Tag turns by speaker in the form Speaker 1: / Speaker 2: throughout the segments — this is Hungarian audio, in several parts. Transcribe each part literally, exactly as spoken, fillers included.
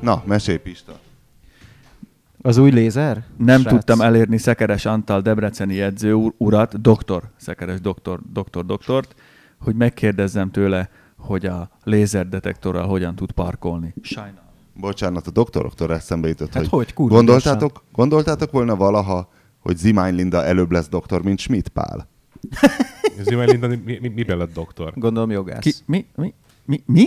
Speaker 1: Na, mesélj, Pista.
Speaker 2: Az új lézer?
Speaker 3: Nem
Speaker 2: Srác.
Speaker 3: tudtam elérni Szekeres Antal debreceni edző urat, doktor, Szekeres doktor, doktor, doktort, hogy megkérdezzem tőle, hogy a lézerdetektorral hogyan tud parkolni. Sajnálom.
Speaker 1: Bocsánat, a doktoroktól eszembe jutott,
Speaker 2: Hát
Speaker 1: hogy,
Speaker 2: hogy kurva
Speaker 1: gondoltátok, gondoltátok volna valaha, hogy Zimány Linda előbb lesz doktor, mint Schmidt Pál?
Speaker 4: Zimány Linda mi, mi, miben lett doktor?
Speaker 2: Gondolom jogász.
Speaker 3: Ki, mi? Mi? Mi? Mi?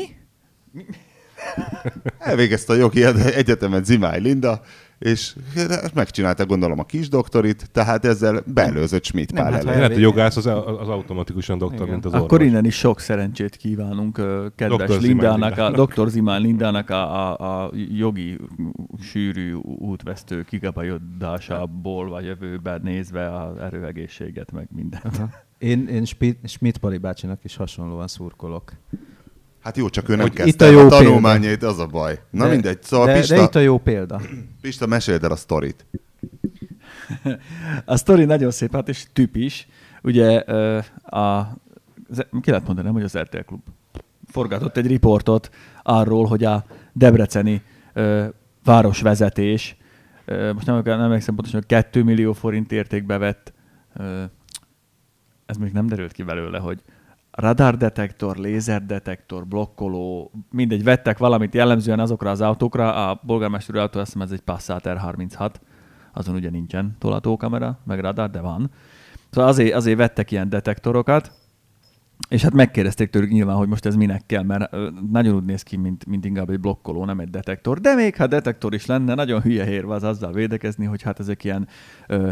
Speaker 1: Elvégezte a jogi egyetemet Zimány Linda, és megcsinálta gondolom a kis doktorit, tehát ezzel beelőzött Schmidt Pál
Speaker 2: hát,
Speaker 1: elő.
Speaker 4: Lehet, hogy jogász az, az automatikusan doktor,
Speaker 2: Igen.
Speaker 4: mint az
Speaker 3: Akkor
Speaker 4: orvos.
Speaker 3: innen is sok szerencsét kívánunk ö, kedves
Speaker 4: doktor Zimány
Speaker 3: Lindának, a
Speaker 4: Lindának.
Speaker 3: doktor Zimány Lindának a, a, a jogi sűrű útvesztő kigabajodásából vagy jövőben nézve az erőegészséget, meg mindent.
Speaker 2: Én, én Schmidt Pali bácsinak is hasonlóan szurkolok.
Speaker 1: Hát jó, csak ő nem
Speaker 2: Hogy
Speaker 1: kezdte
Speaker 2: itt a
Speaker 1: el
Speaker 2: jó
Speaker 1: a tanulmányait, az a baj. Na
Speaker 2: de,
Speaker 1: mindegy, szóval
Speaker 2: de,
Speaker 1: Pista,
Speaker 2: de itt a jó példa.
Speaker 1: Pista, meséld el a sztorit.
Speaker 3: A sztori nagyon szép, hát és tüp is. Ugye a, ki lehet mondani, nem, hogy az er té el Klub forgatott egy riportot arról, hogy a debreceni ö, városvezetés, ö, most nem, nem emlékszem pontosan, hogy két millió forint értékbe vett, ö, ez még nem derült ki belőle, hogy radardetektor, lézerdetektor, blokkoló, mindegy, vettek valamit jellemzően azokra az autókra, a polgármester autó, azt hiszem ez egy Passat er harminchat, azon ugye nincsen tolatókamera, meg radar, de van. Szóval azért, azért vettek ilyen detektorokat, és hát megkérdezték tőlük nyilván, hogy most ez minek kell, mert nagyon úgy néz ki, mint, mint inkább egy blokkoló, nem egy detektor. De még ha detektor is lenne, nagyon hülye érve az azzal védekezni, hogy hát ezek ilyen ö,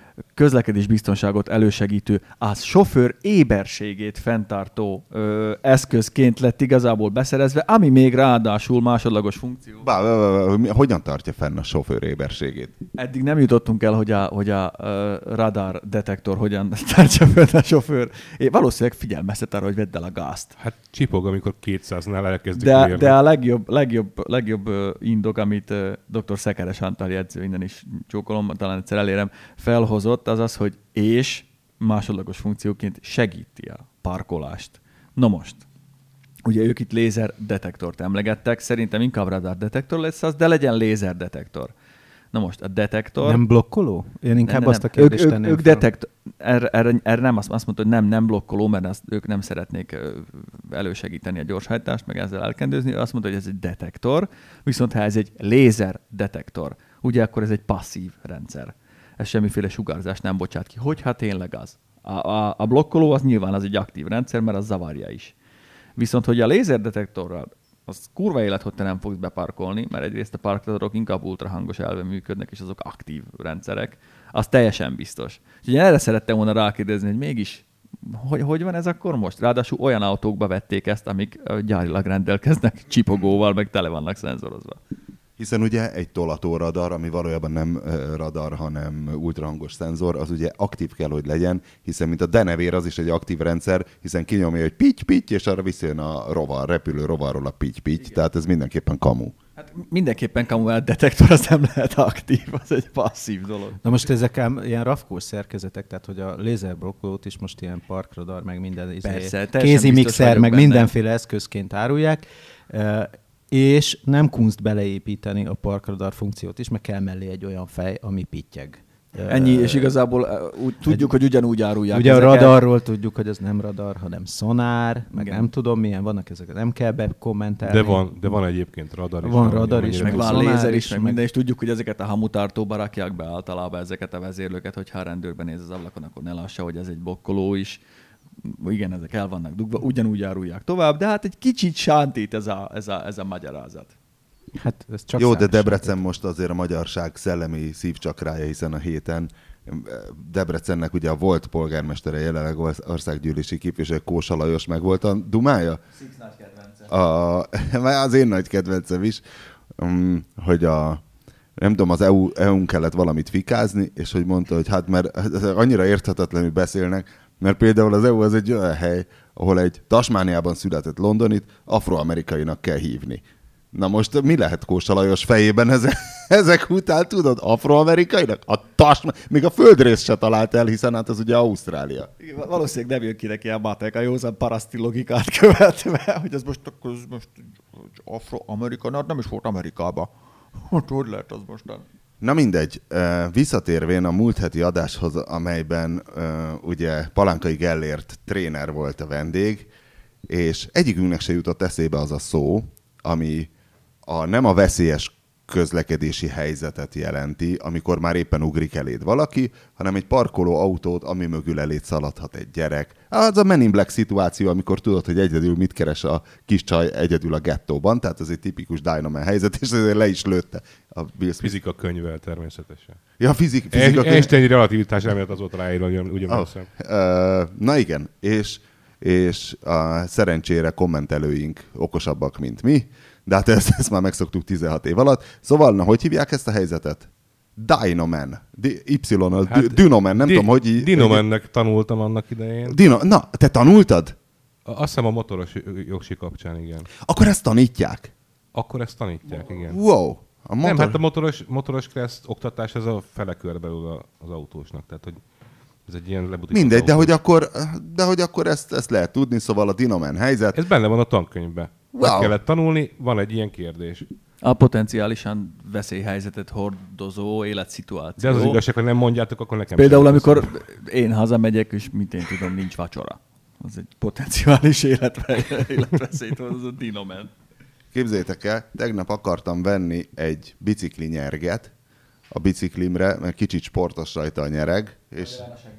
Speaker 3: közlekedésbiztonságot elősegítő, a sofőr éberségét fenntartó ö, eszközként lett igazából beszerezve, ami még ráadásul másodlagos funkció.
Speaker 1: Bá, bá, bá, bá, hogyan tartja fenn a sofőr éberségét?
Speaker 3: Eddig nem jutottunk el, hogy a, hogy a uh, radar detektor hogyan tartja fenn a sofőr. É, valószínűleg figyelmeztet arra, hogy vedd el a gázt.
Speaker 4: Hát csipog, amikor kétszáznál elkezdik
Speaker 3: De,
Speaker 4: mérni.
Speaker 3: de a legjobb, legjobb, legjobb uh, indok, amit uh, doktor Szekeres Antal jegyző, innen is csókolom, talán egyszer elérem, felhozott, az az, hogy és másodlagos funkcióként segíti a parkolást. Na most, ugye ők itt lézerdetektort emlegettek, szerintem inkább radardetektor lesz az, de legyen lézerdetektor. Na most a detektor...
Speaker 2: Nem blokkoló? Én inkább
Speaker 3: nem,
Speaker 2: azt
Speaker 3: nem.
Speaker 2: a kérdést
Speaker 3: ők,
Speaker 2: tenném
Speaker 3: ők, ők
Speaker 2: fel.
Speaker 3: detektor... Erre, erre, erre nem azt, azt mondta, hogy nem, nem blokkoló, mert azt, ők nem szeretnék elősegíteni a gyorshajtást, meg ezzel elkendőzni. Azt mondta, hogy ez egy detektor, viszont ha ez egy lézerdetektor, ugye akkor ez egy passzív rendszer. Ez semmiféle sugárzást nem bocsát ki. Hogyha tényleg az. A, a, a blokkoló az nyilván az egy aktív rendszer, mert az zavarja is. Viszont, hogy a lézerdetektorral az kurva élet, hogy te nem fogsz beparkolni, mert egyrészt a parkradarok inkább ultrahangos elven működnek, és azok aktív rendszerek, az teljesen biztos. Úgyhogy én erre szerettem volna rákérdezni, hogy mégis hogy, hogy van ez akkor most? Ráadásul olyan autókba vették ezt, amik gyárilag rendelkeznek csipogóval, meg tele vannak szenzorozva.
Speaker 1: Hiszen ugye egy tolatóradar, ami valójában nem radar, hanem ultrahangos szenzor, az ugye aktív kell, hogy legyen, hiszen mint a denevér az is egy aktív rendszer, hiszen kinyomja, hogy pitty-pitty, és arra visszajön a rovar, repülő rovarról a pitty-pitty, tehát ez mindenképpen kamu.
Speaker 3: Hát mindenképpen kamu, a detektor az nem lehet aktív, az egy passzív dolog.
Speaker 2: Na most ezek ám ilyen rafkós szerkezetek, tehát hogy a lézerblokkolót is most ilyen parkradar, meg minden
Speaker 3: Persze,
Speaker 2: kézi mixer, meg
Speaker 3: benne.
Speaker 2: mindenféle eszközként árulják, és nem kunst beleépíteni a parkradar funkciót is, meg kell mellé egy olyan fej, ami pittyeg.
Speaker 3: Ennyi, és igazából úgy, tudjuk, hogy ugyanúgy árulják.
Speaker 2: Ugye
Speaker 3: ezeket.
Speaker 2: a radarról tudjuk, hogy ez nem radar, hanem szonár, meg
Speaker 3: Igen.
Speaker 2: nem tudom milyen, vannak ezeket, nem kell bekommentelni.
Speaker 4: De van, de van egyébként radar is.
Speaker 2: Van radar is,
Speaker 3: Meg
Speaker 2: meg
Speaker 3: van
Speaker 2: szonár
Speaker 3: lézer
Speaker 2: is,
Speaker 3: is, meg
Speaker 2: meg-
Speaker 3: minden, és tudjuk, hogy ezeket a hamutartóba rakják be általában ezeket a vezérlőket, hogyha a rendőrben néz az ablakon, akkor ne lássa, hogy ez egy blokkoló is. Igen, ezek el vannak dugva, ugyanúgy árulják tovább, de hát egy kicsit sántít ez a, ez a, ez a magyarázat.
Speaker 2: Hát ez csak
Speaker 1: Jó, de
Speaker 2: számos
Speaker 1: Debrecen
Speaker 2: játék.
Speaker 1: most azért a magyarság szellemi szívcsakrája, hiszen a héten Debrecennek ugye a volt polgármestere, jelenleg országgyűlési képviselő Kósa Lajos meg volt a dumája.
Speaker 3: Six nagy kedvence.
Speaker 1: A, az én nagy kedvencem is, um, hogy a nem tudom, az é u, é u-n kellett valamit fikázni, és hogy mondta, hogy hát mert annyira érthetetlenül beszélnek, mert például az é u az egy olyan hely, ahol egy Tasmániában született londonit afroamerikainak kell hívni. Na most mi lehet Kósa Lajos fejében ezek, ezek után, tudod, afroamerikainak? A tas, még a földrész se talált el, hiszen hát az ugye Ausztrália.
Speaker 3: Valószínűleg nem jön ki neki a matek, a józan paraszti logikát követve, hogy ez most, akkor ez most afroamerikai, hát nem is volt Amerikában. Hát hogy lehet az mostan?
Speaker 1: Na mindegy, visszatérvén a múlt heti adáshoz, amelyben ugye Palánkai Gellért tréner volt a vendég, és egyikünknek se jutott eszébe az a szó, ami a, nem a veszélyes közlekedési helyzetet jelenti, amikor már éppen ugrik eléd valaki, hanem egy parkoló autót, ami mögül eléd szaladhat egy gyerek. Az a Men in Black szituáció, amikor tudod, hogy egyedül mit keres a kis csaj egyedül a gettóban, tehát ez egy tipikus Dynaman helyzet, és ezért le is lőtte a Bill Smith.
Speaker 4: Fizika könyvvel természetesen.
Speaker 1: Ja, fizik, fizika könyv.
Speaker 4: Einstein relativitás elmélet az ott ráírva, ugye
Speaker 1: oh, uh, Na igen, és, és a szerencsére kommentelőink okosabbak, mint mi, de hát ezt, ezt már megszoktuk tizenhat év alatt. Szóval, na, hogy hívják ezt a helyzetet? Dynoman. Y-nal, hát, Dynoman, nem di- tudom, hogy...
Speaker 4: Dinomannek tanultam annak idején.
Speaker 1: Dino, na, te tanultad?
Speaker 4: Azt hiszem a motoros jogsi kapcsán, igen.
Speaker 1: Akkor ezt tanítják?
Speaker 4: Akkor ezt tanítják, igen.
Speaker 1: Wow. A motor...
Speaker 4: Nem, hát a motoros, motoros kereszt oktatás ez a fele kör belül az autósnak, tehát hogy ez egy ilyen lebutított
Speaker 1: mindegy, de
Speaker 4: autós.
Speaker 1: hogy akkor, de hogy akkor ezt, ezt lehet tudni, szóval a Dinoman helyzet...
Speaker 4: Ez benne van a tankönyvben. Wow. Meg kellett tanulni, van egy ilyen kérdés.
Speaker 3: A potenciálisan veszélyhelyzetet hordozó életszituáció.
Speaker 4: De az az igazság, hogy nem mondjátok, akkor nekem
Speaker 3: Például amikor beszél. Én hazamegyek, és mint én tudom, nincs vacsora. Az egy potenciális életveszélyt hordozó Dinoman.
Speaker 1: Képzeljétek el, tegnap akartam venni egy bicikli nyerget a biciklimre, mert kicsit sportos rajta a nyereg. És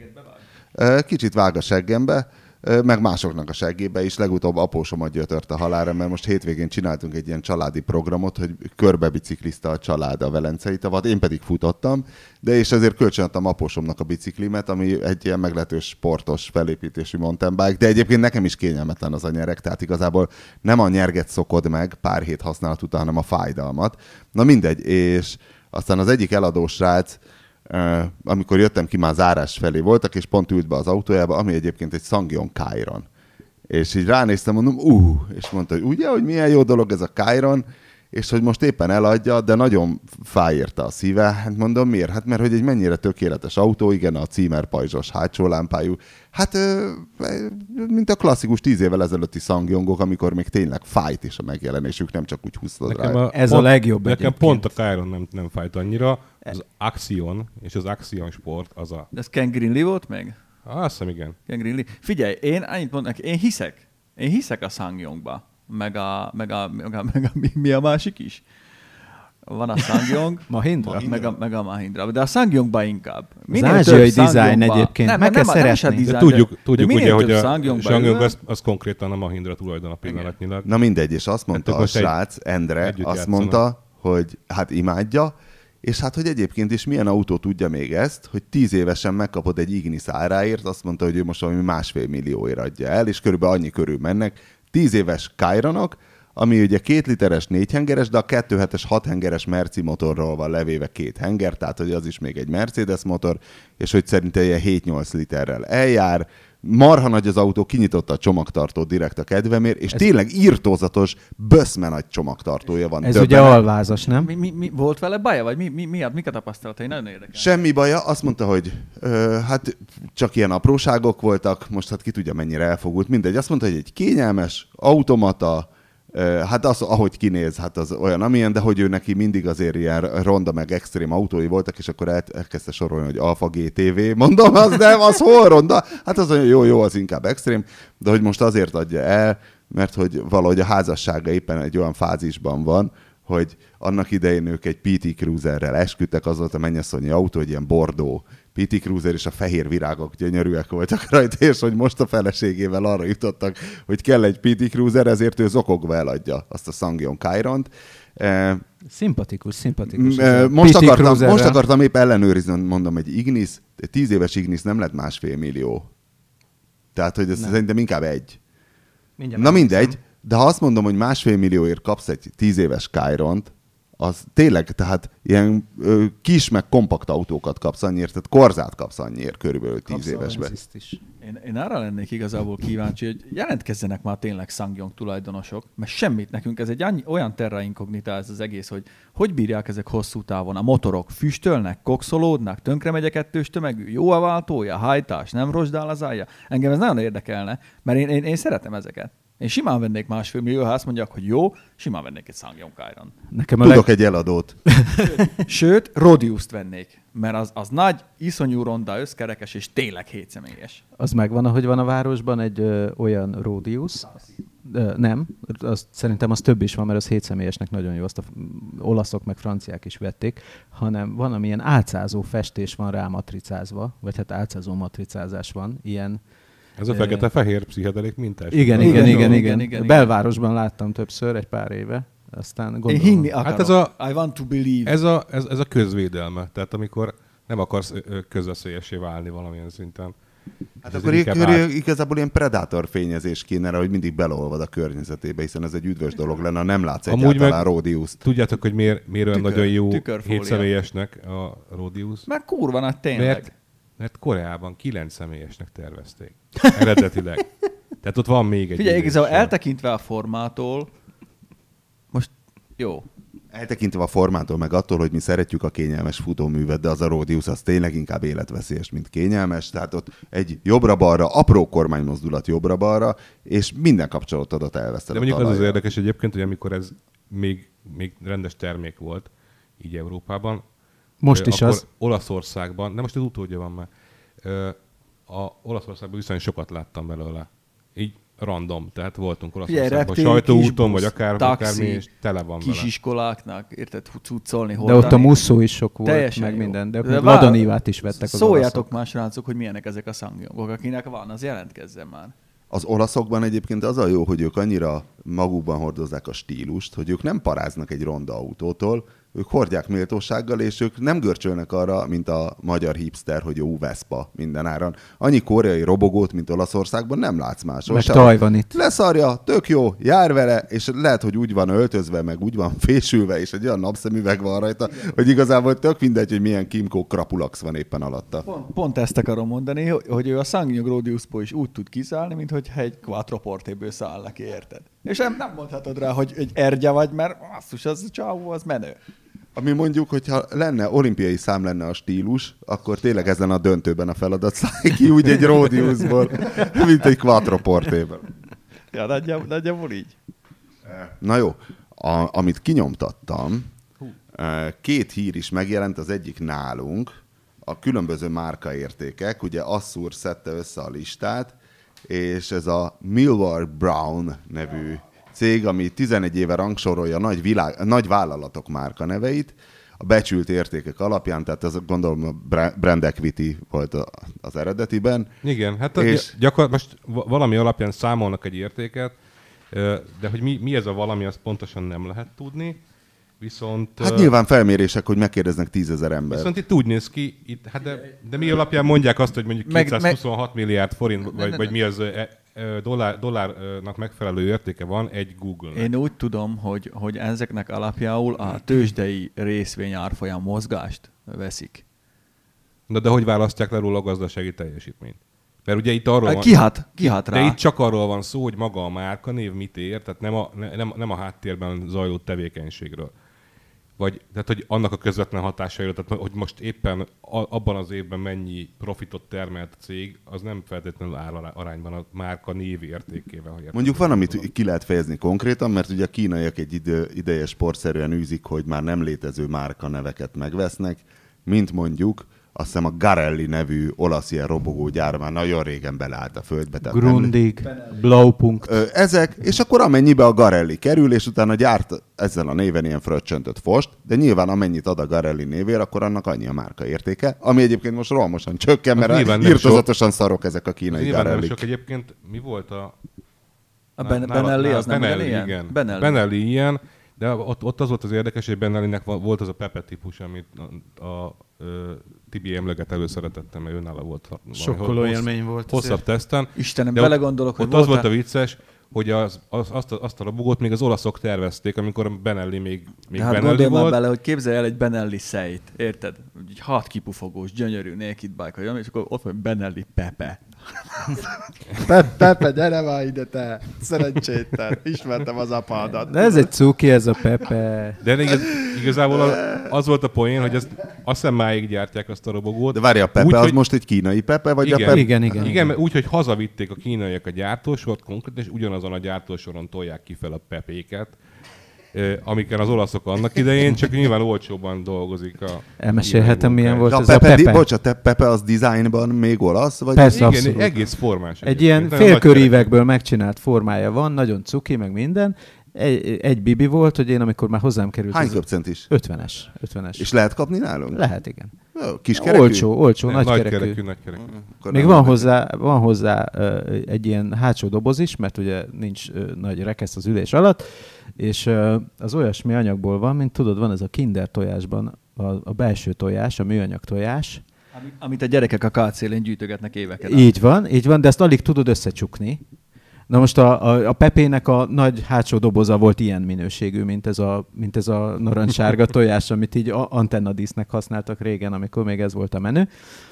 Speaker 1: kicsit vág a seggembe, meg másoknak a seggébe is. Legutóbb apósomat gyötört a halálra, mert most hétvégén csináltunk egy ilyen családi programot, hogy körbe biciklizte a család a Velencei tavat, én pedig futottam, de és ezért kölcsönadtam apósomnak a biciklimet, ami egy ilyen meglehetős sportos felépítésű mountain bike, de egyébként nekem is kényelmetlen az a nyereg, tehát igazából nem a nyerget szokod meg pár hét használat után, hanem a fájdalmat. Na mindegy, és aztán az egyik eladós srác, Uh, amikor jöttem ki, már zárás felé voltak, és pont ült be az autójába, ami egyébként egy Ssangyong Chiron. És így ránéztem, mondom, uh, és mondta, hogy ugye, hogy milyen jó dolog ez a Chiron, és hogy most éppen eladja, de nagyon fáj érte a szíve. Hát mondom, miért? Hát mert hogy egy mennyire tökéletes autó, igen, a címer pajzsos hátsó lámpájú. Hát, mint a klasszikus tíz évvel ezelőtti Ssangyongok, amikor még tényleg fájt is a megjelenésük, nem csak úgy húztad rá.
Speaker 2: A, Ez pont, a legjobb
Speaker 4: Nekem
Speaker 2: egyébként.
Speaker 4: Pont a Chiron nem, nem fájt annyira. Az Axion és az Axion Sport az a...
Speaker 3: De ez Ken Greenlee volt meg?
Speaker 4: Ah, azt hiszem, igen.
Speaker 3: Ken Greenlee. Figyelj, én annyit mondok, én hiszek. Én hiszek a Ssangyongba. Meg a, meg a, meg a, meg a mi, mi a másik is? Van a Ssangyong,
Speaker 2: Mahindra?
Speaker 3: meg a, meg a Mahindra. De a Ssangyongba inkább.
Speaker 2: Az ázsiai design egyébként.
Speaker 3: Nem,
Speaker 2: meg
Speaker 3: nem,
Speaker 2: kell
Speaker 3: nem, nem
Speaker 2: szeretni.
Speaker 3: design,
Speaker 4: tudjuk,
Speaker 3: de,
Speaker 4: tudjuk
Speaker 3: de
Speaker 4: ugye, hogy a
Speaker 3: Ssangyong
Speaker 4: az, az konkrétan a Mahindra tulajdon a pillanatnyilag.
Speaker 1: Na mindegy, és azt mondta hát, a srác, Endre, azt játszanak. mondta, hogy hát imádja, és hát, hogy egyébként is milyen autó tudja még ezt, hogy tíz évesen megkapod egy Ignis áráért, azt mondta, hogy ő most valami másfél millióért adja el, és körülbelül annyi körül mennek. Tíz éves Chironok, ami ugye két literes, négy hengeres, de a kettő hetes, hat hengeres Merci motorról van levéve két henger, tehát hogy az is még egy Mercedes motor, és hogy szerintem ilyen hét-nyolc literrel eljár. Marha nagy az autó, kinyitotta a csomagtartót direkt a kedvemért, és ez tényleg írtózatos, böszme nagy csomagtartója van.
Speaker 2: Ez ugye alvázas, nem?
Speaker 3: Mi, mi, mi, volt vele baja, vagy mi, mi, mi, mik a tapasztalatai? Nagyon érdekel.
Speaker 1: Semmi baja, azt mondta, hogy ö, hát csak ilyen apróságok voltak, most hát ki tudja mennyire elfogult, mindegy. Azt mondta, hogy egy kényelmes, automata, hát az, ahogy kinéz, hát az olyan, amilyen, de hogy ő neki mindig azért ilyen ronda meg extrém autói voltak, és akkor el, elkezdte sorolni, hogy Alfa gé té vé. Mondom, az nem, az hol ronda? Hát az olyan jó, jó, az inkább extrém, de hogy most azért adja el, mert hogy valahogy a házassága éppen egy olyan fázisban van, hogy annak idején ők egy pé té Cruiserrel esküdtek, az volt a mennyasszonyi autó, egy ilyen Bordeaux pé té Cruiser, és a fehér virágok gyönyörűek voltak rajta, és hogy most a feleségével arra jutottak, hogy kell egy pé té Cruiser, ezért ő zokogva eladja azt a Ssangyong Chiront.
Speaker 2: Szimpatikus, szimpatikus.
Speaker 1: Most akartam, most akartam épp ellenőrizni, mondom, egy Ignis, egy tíz éves Ignis nem lett másfél millió. Tehát, hogy ez nem. Szerintem inkább egy. Mindjárt Na mindegy, de ha azt mondom, hogy másfél millióért kapsz egy tíz éves Chiront, az tényleg, tehát ilyen ö, kis meg kompakt autókat kapsz annyiért, tehát korzát kapsz annyiért körülbelül tíz évesben.
Speaker 2: Is.
Speaker 3: Én, én arra lennék igazából kíváncsi, hogy jelentkezzenek már tényleg SsangYong tulajdonosok, mert semmit nekünk, ez egy annyi, olyan terra incognita ez az egész, hogy hogy bírják ezek hosszú távon. A motorok füstölnek, kokszolódnak, tönkre megy a kettős tömegű, jó a váltója, hajtás, nem rozsdál az állja. Engem ez nagyon érdekelne, mert én, én, én szeretem ezeket. Én simán vennék másfél millió, ha azt mondják, hogy jó, simán vennék egy SsangYong Kairon.
Speaker 2: Nekem a
Speaker 1: Tudok
Speaker 2: leg...
Speaker 1: egy eladót.
Speaker 3: Sőt, Rodiust vennék, mert az, az nagy, iszonyú ronda, összkerekes és tényleg hétszemélyes.
Speaker 2: Az megvan, ahogy van a városban egy ö, olyan Rodius. Ö, nem, az, szerintem az több is van, mert az hétszemélyesnek nagyon jó, azt a olaszok meg franciák is vették, hanem van, amilyen álcázó festés van rá matricázva, vagy hát álcázó matricázás van, ilyen.
Speaker 4: Ez a fekete-fehér pszichedelik mintás.
Speaker 2: Igen,
Speaker 3: igen,
Speaker 2: igen, igen,
Speaker 3: igen,
Speaker 2: igen,
Speaker 3: igen, igen.
Speaker 2: Belvárosban láttam többször, egy pár éve. Aztán gondolom.
Speaker 3: Én hinni akarok.
Speaker 4: Hát ez a-
Speaker 3: I want to believe.
Speaker 4: Ez a, ez, ez a közvédelme. Tehát amikor nem akarsz ö, közveszélyessé válni valamilyen szinten.
Speaker 1: Hát
Speaker 4: Ez
Speaker 1: akkor
Speaker 4: inkább
Speaker 1: ig-
Speaker 4: át-
Speaker 1: igazából ilyen predátor fényezés kéne rá, hogy mindig beleolvad a környezetébe, hiszen ez egy üdvös dolog lenne, ha nem látsz
Speaker 4: Amúgy
Speaker 1: egyáltalán
Speaker 4: meg-
Speaker 1: Rodiust.
Speaker 4: Tudjátok, hogy miért, miért olyan
Speaker 3: Tükör-
Speaker 4: nagyon jó
Speaker 3: tükörfólia.
Speaker 4: hétszemélyesnek a Rodius?
Speaker 3: Mert kurva nagy tényleg.
Speaker 4: Mert, mert Koreában kilenc személyesnek tervezték. Eredetileg. Tehát ott van még egy...
Speaker 3: Figyelj,
Speaker 4: ülés
Speaker 3: igazából
Speaker 4: sor.
Speaker 3: eltekintve a formától, most jó.
Speaker 1: Eltekintve a formától, meg attól, hogy mi szeretjük a kényelmes futóművet, de az a Rodius az tényleg inkább életveszélyes, mint kényelmes. Tehát ott egy jobbra-balra, apró kormánymozdulat jobbra-balra, és minden kapcsolatodat elveszted.
Speaker 4: De
Speaker 1: a
Speaker 4: mondjuk az az
Speaker 1: talajjal.
Speaker 4: érdekes egyébként, hogy amikor ez még, még rendes termék volt, így Európában,
Speaker 2: Most
Speaker 4: ö,
Speaker 2: is
Speaker 4: akkor
Speaker 2: az.
Speaker 4: Olaszországban, de most az utódja van már, ö, a Olaszországban viszonylag sokat láttam belőle. Így random, tehát voltunk Olaszországban,
Speaker 3: reptér,
Speaker 4: sajtóúton,
Speaker 3: kisbusz,
Speaker 4: vagy akár,
Speaker 3: taxi,
Speaker 4: akármi, és tele van vele.
Speaker 3: Kisiskoláknak, érted, cuccolni,
Speaker 2: De ott a musszó is sok volt,
Speaker 3: Teljesen
Speaker 2: meg
Speaker 3: jó.
Speaker 2: minden. De,
Speaker 3: De
Speaker 2: de
Speaker 3: vár-
Speaker 2: vadonívát is vettek az
Speaker 3: Szóljátok
Speaker 2: olaszok.
Speaker 3: már, srácok, hogy milyenek ezek a SsangYongok, akinek van, az jelentkezzen már.
Speaker 1: Az olaszokban egyébként az a jó, hogy ők annyira magukban hordozzák a stílust, hogy ők nem paráznak egy ronda autótól, ők hordják méltósággal, és ők nem görcsölnek arra, mint a magyar hipster, hogy jó Vespa mindenáron. Annyi koreai robogót, mint Olaszországban nem látsz máshol.
Speaker 2: Meg
Speaker 1: sehol.
Speaker 2: taj van itt.
Speaker 1: Leszarja, tök jó, jár vele, és lehet, hogy úgy van öltözve, meg úgy van fésülve, és egy olyan napszemüveg van rajta, hogy igazából tök mindegy, hogy milyen Kimco krapulax van éppen alatta.
Speaker 3: Pont, pont ezt akarom mondani, hogy ő a SsangYong Rodiusból is úgy tud kiszállni, mint hogy egy quattroportéből száll neki, érted? És nem, nem mondhatod rá, hogy egy ergya vagy, mert asszus, az a csávó, az menő.
Speaker 1: Ami mondjuk, hogyha lenne, olimpiai szám lenne a stílus, akkor tényleg ez lenne a döntőben a feladat. Szállj ki úgy egy Rodiusból, mint egy quattroportéből.
Speaker 3: Ja, nagyjából, nagyjából így.
Speaker 1: Na jó, a, amit kinyomtattam, eh, két hír is megjelent, az egyik nálunk, a különböző márkaértékek, ugye Assur szedte össze a listát, és ez a Millward Brown nevű cég, ami tizenegy éve rangsorolja nagy, világ, nagy vállalatok márka neveit, a becsült értékek alapján, tehát ez gondolom a brand equity volt a, az eredetiben.
Speaker 4: Igen, hát
Speaker 1: És-
Speaker 4: és... gyakor, most va- valami alapján számolnak egy értéket, ö, de hogy mi, mi ez a valami, azt pontosan nem lehet tudni. Viszont,
Speaker 1: Hát
Speaker 4: ö,
Speaker 1: nyilván felmérések, hogy megkérdeznek tízezer ember.
Speaker 4: viszont itt úgy néz ki, itt, hát de, de mi alapján mondják azt, hogy mondjuk
Speaker 3: Meg-
Speaker 4: kétszázhuszonhat milliárd forint,
Speaker 3: Ne,
Speaker 4: vagy,
Speaker 3: ne,
Speaker 4: vagy
Speaker 3: ne.
Speaker 4: mi az ö, ö, dollár, dollárnak megfelelő értéke van egy Google-nek.
Speaker 3: Én úgy tudom, hogy, hogy ezeknek alapjául a tőzsdei részvény árfolyam mozgást veszik.
Speaker 4: Na de hogy választják le róla a gazdasági teljesítményt? Mert ugye itt arról van...
Speaker 3: Kihat, kihat rá.
Speaker 4: De itt csak arról van szó, hogy maga a márkanév mit ér, tehát nem a, ne- nem, nem a háttérben zajló tevékenységről. Vagy, tehát, hogy annak a közvetlen hatásairól, tehát, hogy most éppen a, abban az évben mennyi profitot termelt a cég, az nem feltétlenül áll ará- arányban a márka név értékével. Ha értem.
Speaker 1: Mondjuk van, amit ki lehet fejezni konkrétan, mert ugye a kínaiak egy idő, ideje sportszerűen űzik, hogy már nem létező márka neveket megvesznek, mint mondjuk azt hiszem a Garelli nevű olasz ilyen robogógyár már nagyon régen beleállt a földbe. tehát nem-
Speaker 2: Grundig, Blaupunkt.
Speaker 1: Ö, ezek, és akkor amennyibe a Garelli kerül, és utána gyárt ezzel a néven ilyen fröccsöntött fost, de nyilván amennyit ad a Garelli névér, akkor annak annyi a márka értéke, ami egyébként most rohamosan csökken,
Speaker 4: Az
Speaker 1: mert
Speaker 4: nyilván nem
Speaker 1: írtozatosan szarok ezek a
Speaker 4: Ez
Speaker 1: kínai
Speaker 4: nyilván nem
Speaker 1: Garellik.
Speaker 4: sok. Egyébként mi volt a...
Speaker 3: A
Speaker 4: Ná-
Speaker 3: ben,
Speaker 4: nála-
Speaker 3: Benelli
Speaker 4: nála-
Speaker 3: az nem
Speaker 4: Benelli,
Speaker 3: ilyen?
Speaker 4: igen.
Speaker 3: Benelli.
Speaker 4: Benelli ilyen, de ott, ott az volt az érdekes, hogy Benellinek va- volt az a Pepe típus, amit a, a, a Tibi emleget előszeretettem, mert őnála volt valami
Speaker 2: Sokkoló
Speaker 4: hossz-
Speaker 2: élmény volt.
Speaker 4: hosszabb
Speaker 2: azért.
Speaker 4: teszten.
Speaker 3: Istenem,
Speaker 4: De ott-
Speaker 3: belegondolok, hogy
Speaker 4: Ott az volt
Speaker 3: voltál-
Speaker 4: a vicces, hogy az, az, azt, a, azt a robogót még az olaszok tervezték, amikor Benelli még, még
Speaker 3: hát
Speaker 4: Benelli
Speaker 3: gondolj már
Speaker 4: volt.
Speaker 3: bele, hogy képzelj el egy Benelli szejt, érted? Egy hat kipufogós, gyönyörű, naked bike, jön, és akkor ott van Benelli Pepe.
Speaker 5: Pe- Pepe, gyere már ide te! Szerencsétlen, ismertem az apádat.
Speaker 2: De ez egy cuki, ez a Pepe.
Speaker 4: De igaz, igazából az volt a poén, hogy ezt, azt hiszem máig gyártják azt a robogót.
Speaker 1: De várj, a Pepe
Speaker 4: úgy,
Speaker 1: az
Speaker 4: hogy...
Speaker 1: most egy kínai Pepe, vagy
Speaker 4: igen,
Speaker 1: a Pepe?
Speaker 2: Igen, igen.
Speaker 4: Igen, mert úgy, hogy hazavitték a kínaiak a gyártósort konkrétan, és ugyanazon a gyártósoron tolják ki fel a Pepéket, amiken az olaszok annak idején, csak nyilván olcsóban dolgozik a...
Speaker 2: Elmesélhetem, milyen volt
Speaker 1: De a
Speaker 2: ez
Speaker 1: Pepe,
Speaker 2: a Pepe?
Speaker 1: Di, bocs, a te Pepe az dizájnban még olasz? Vagy
Speaker 2: Persze,
Speaker 4: Igen,
Speaker 2: abszolút.
Speaker 4: egész formás.
Speaker 2: Egy ilyen félkörívekből megcsinált formája van, nagyon cuki, meg minden. Egy, egy bibi volt, hogy én amikor már hozzám került...
Speaker 1: Hány
Speaker 2: az
Speaker 1: köpcentis?
Speaker 2: ötvenes. ötvenes.
Speaker 1: És lehet kapni nálunk?
Speaker 2: Lehet, igen.
Speaker 1: Jó, kiskerekű?
Speaker 2: Olcsó, olcsó,
Speaker 4: nagy
Speaker 2: nagykerekű.
Speaker 4: kerekű, nagy kerekű.
Speaker 1: Akkor
Speaker 2: Még
Speaker 1: nem
Speaker 2: van
Speaker 1: lehet.
Speaker 2: hozzá, van hozzá uh, egy ilyen hátsó doboz is, mert ugye nincs uh, nagy rekesz az ülés alatt, és uh, az olyasmi anyagból van, mint tudod, van ez a Kinder tojásban a, a belső tojás, a műanyag tojás.
Speaker 3: Amit a gyerekek a kádszélén gyűjtögetnek éveket.
Speaker 2: Így van, így van, de ezt alig tudod összecsukni. Na most a, a, a Pepének a nagy hátsó doboza volt ilyen minőségű, mint ez a, mint ez a narancssárga tojás, amit így antennadísznek használtak régen, amikor még ez volt a menü.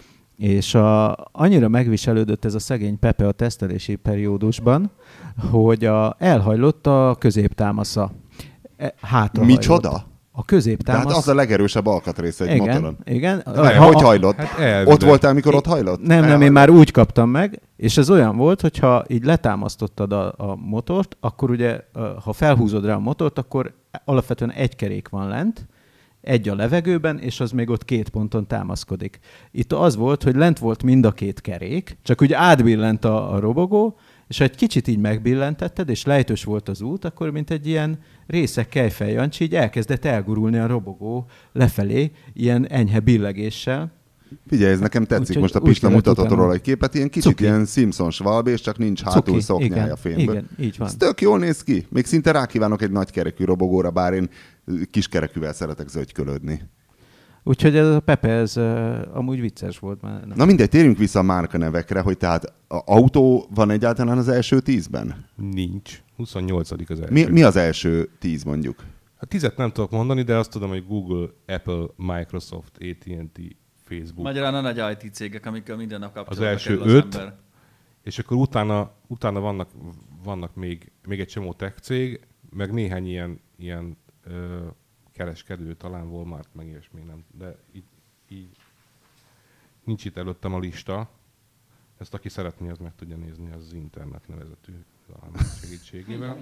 Speaker 2: És a, annyira megviselődött ez a szegény Pepe a tesztelési periódusban, hogy a, elhajlott a középtámasza. E, hátrahajlott.
Speaker 1: Micsoda?
Speaker 2: A középtámasz...
Speaker 1: Tehát az a legerősebb alkatrésze egy
Speaker 2: igen,
Speaker 1: motoron.
Speaker 2: igen.
Speaker 1: Várj,
Speaker 2: Ha-
Speaker 1: hogy
Speaker 2: ha-
Speaker 1: hajlott?
Speaker 4: Hát elvileg.
Speaker 1: Ott voltál, mikor ott hajlott?
Speaker 2: Nem, nem, én
Speaker 1: Elhajlott.
Speaker 2: már úgy kaptam meg, és ez olyan volt, hogyha így letámasztottad a, a motort, akkor ugye, ha felhúzod rá a motort, akkor alapvetően egy kerék van lent, egy a levegőben, és az még ott két ponton támaszkodik. Itt az volt, hogy lent volt mind a két kerék, csak ugye átbillent a, a robogó, és ha egy kicsit így megbillentetted, és lejtős volt az út, akkor mint egy ilyen részek Kejfej Jancsi, így elkezdett elgurulni a robogó lefelé, ilyen enyhe billegéssel.
Speaker 1: Figyelj, ez nekem tetszik.
Speaker 2: Úgyhogy
Speaker 1: Most a
Speaker 2: úgy
Speaker 1: Pista
Speaker 2: kellett
Speaker 1: mutatott
Speaker 2: utána.
Speaker 1: róla egy képet, ilyen kicsit
Speaker 2: Cuki.
Speaker 1: ilyen Simpsons valbés, csak nincs hátul
Speaker 2: Cuki,
Speaker 1: szoknyája
Speaker 2: igen,
Speaker 1: fényből.
Speaker 2: igen, így van.
Speaker 1: Ez tök jól néz ki. Még szinte rákívánok egy nagykerekű robogóra, bár én kiskerekűvel szeretek zögykölödni.
Speaker 2: Úgyhogy ez a Pepe, ez uh, amúgy vicces volt már. Nem.
Speaker 1: Na mindegy, térjünk vissza a márkanevekre, hogy tehát a autó van egyáltalán az első tízben?
Speaker 4: Nincs. huszonnyolcadik az első.
Speaker 1: Mi, mi az első tíz mondjuk?
Speaker 4: A tízet nem tudok mondani, de azt tudom, hogy Google, Apple, Microsoft, á té and té, Facebook.
Speaker 3: Magyarán a nagy i té cégek, amikkel minden nap kapcsolatba
Speaker 4: Az első
Speaker 3: kerül
Speaker 4: öt.
Speaker 3: ember.
Speaker 4: És akkor utána, utána vannak, vannak még, még egy csomó tech cég, meg néhány ilyen, ilyen ö, kereskedő, talán Walmart, meg ilyesmi, nem. De így, így nincs itt előttem a lista. Ezt aki szeretné, az meg tudja nézni, az, az internet nevezetű valami segítségével.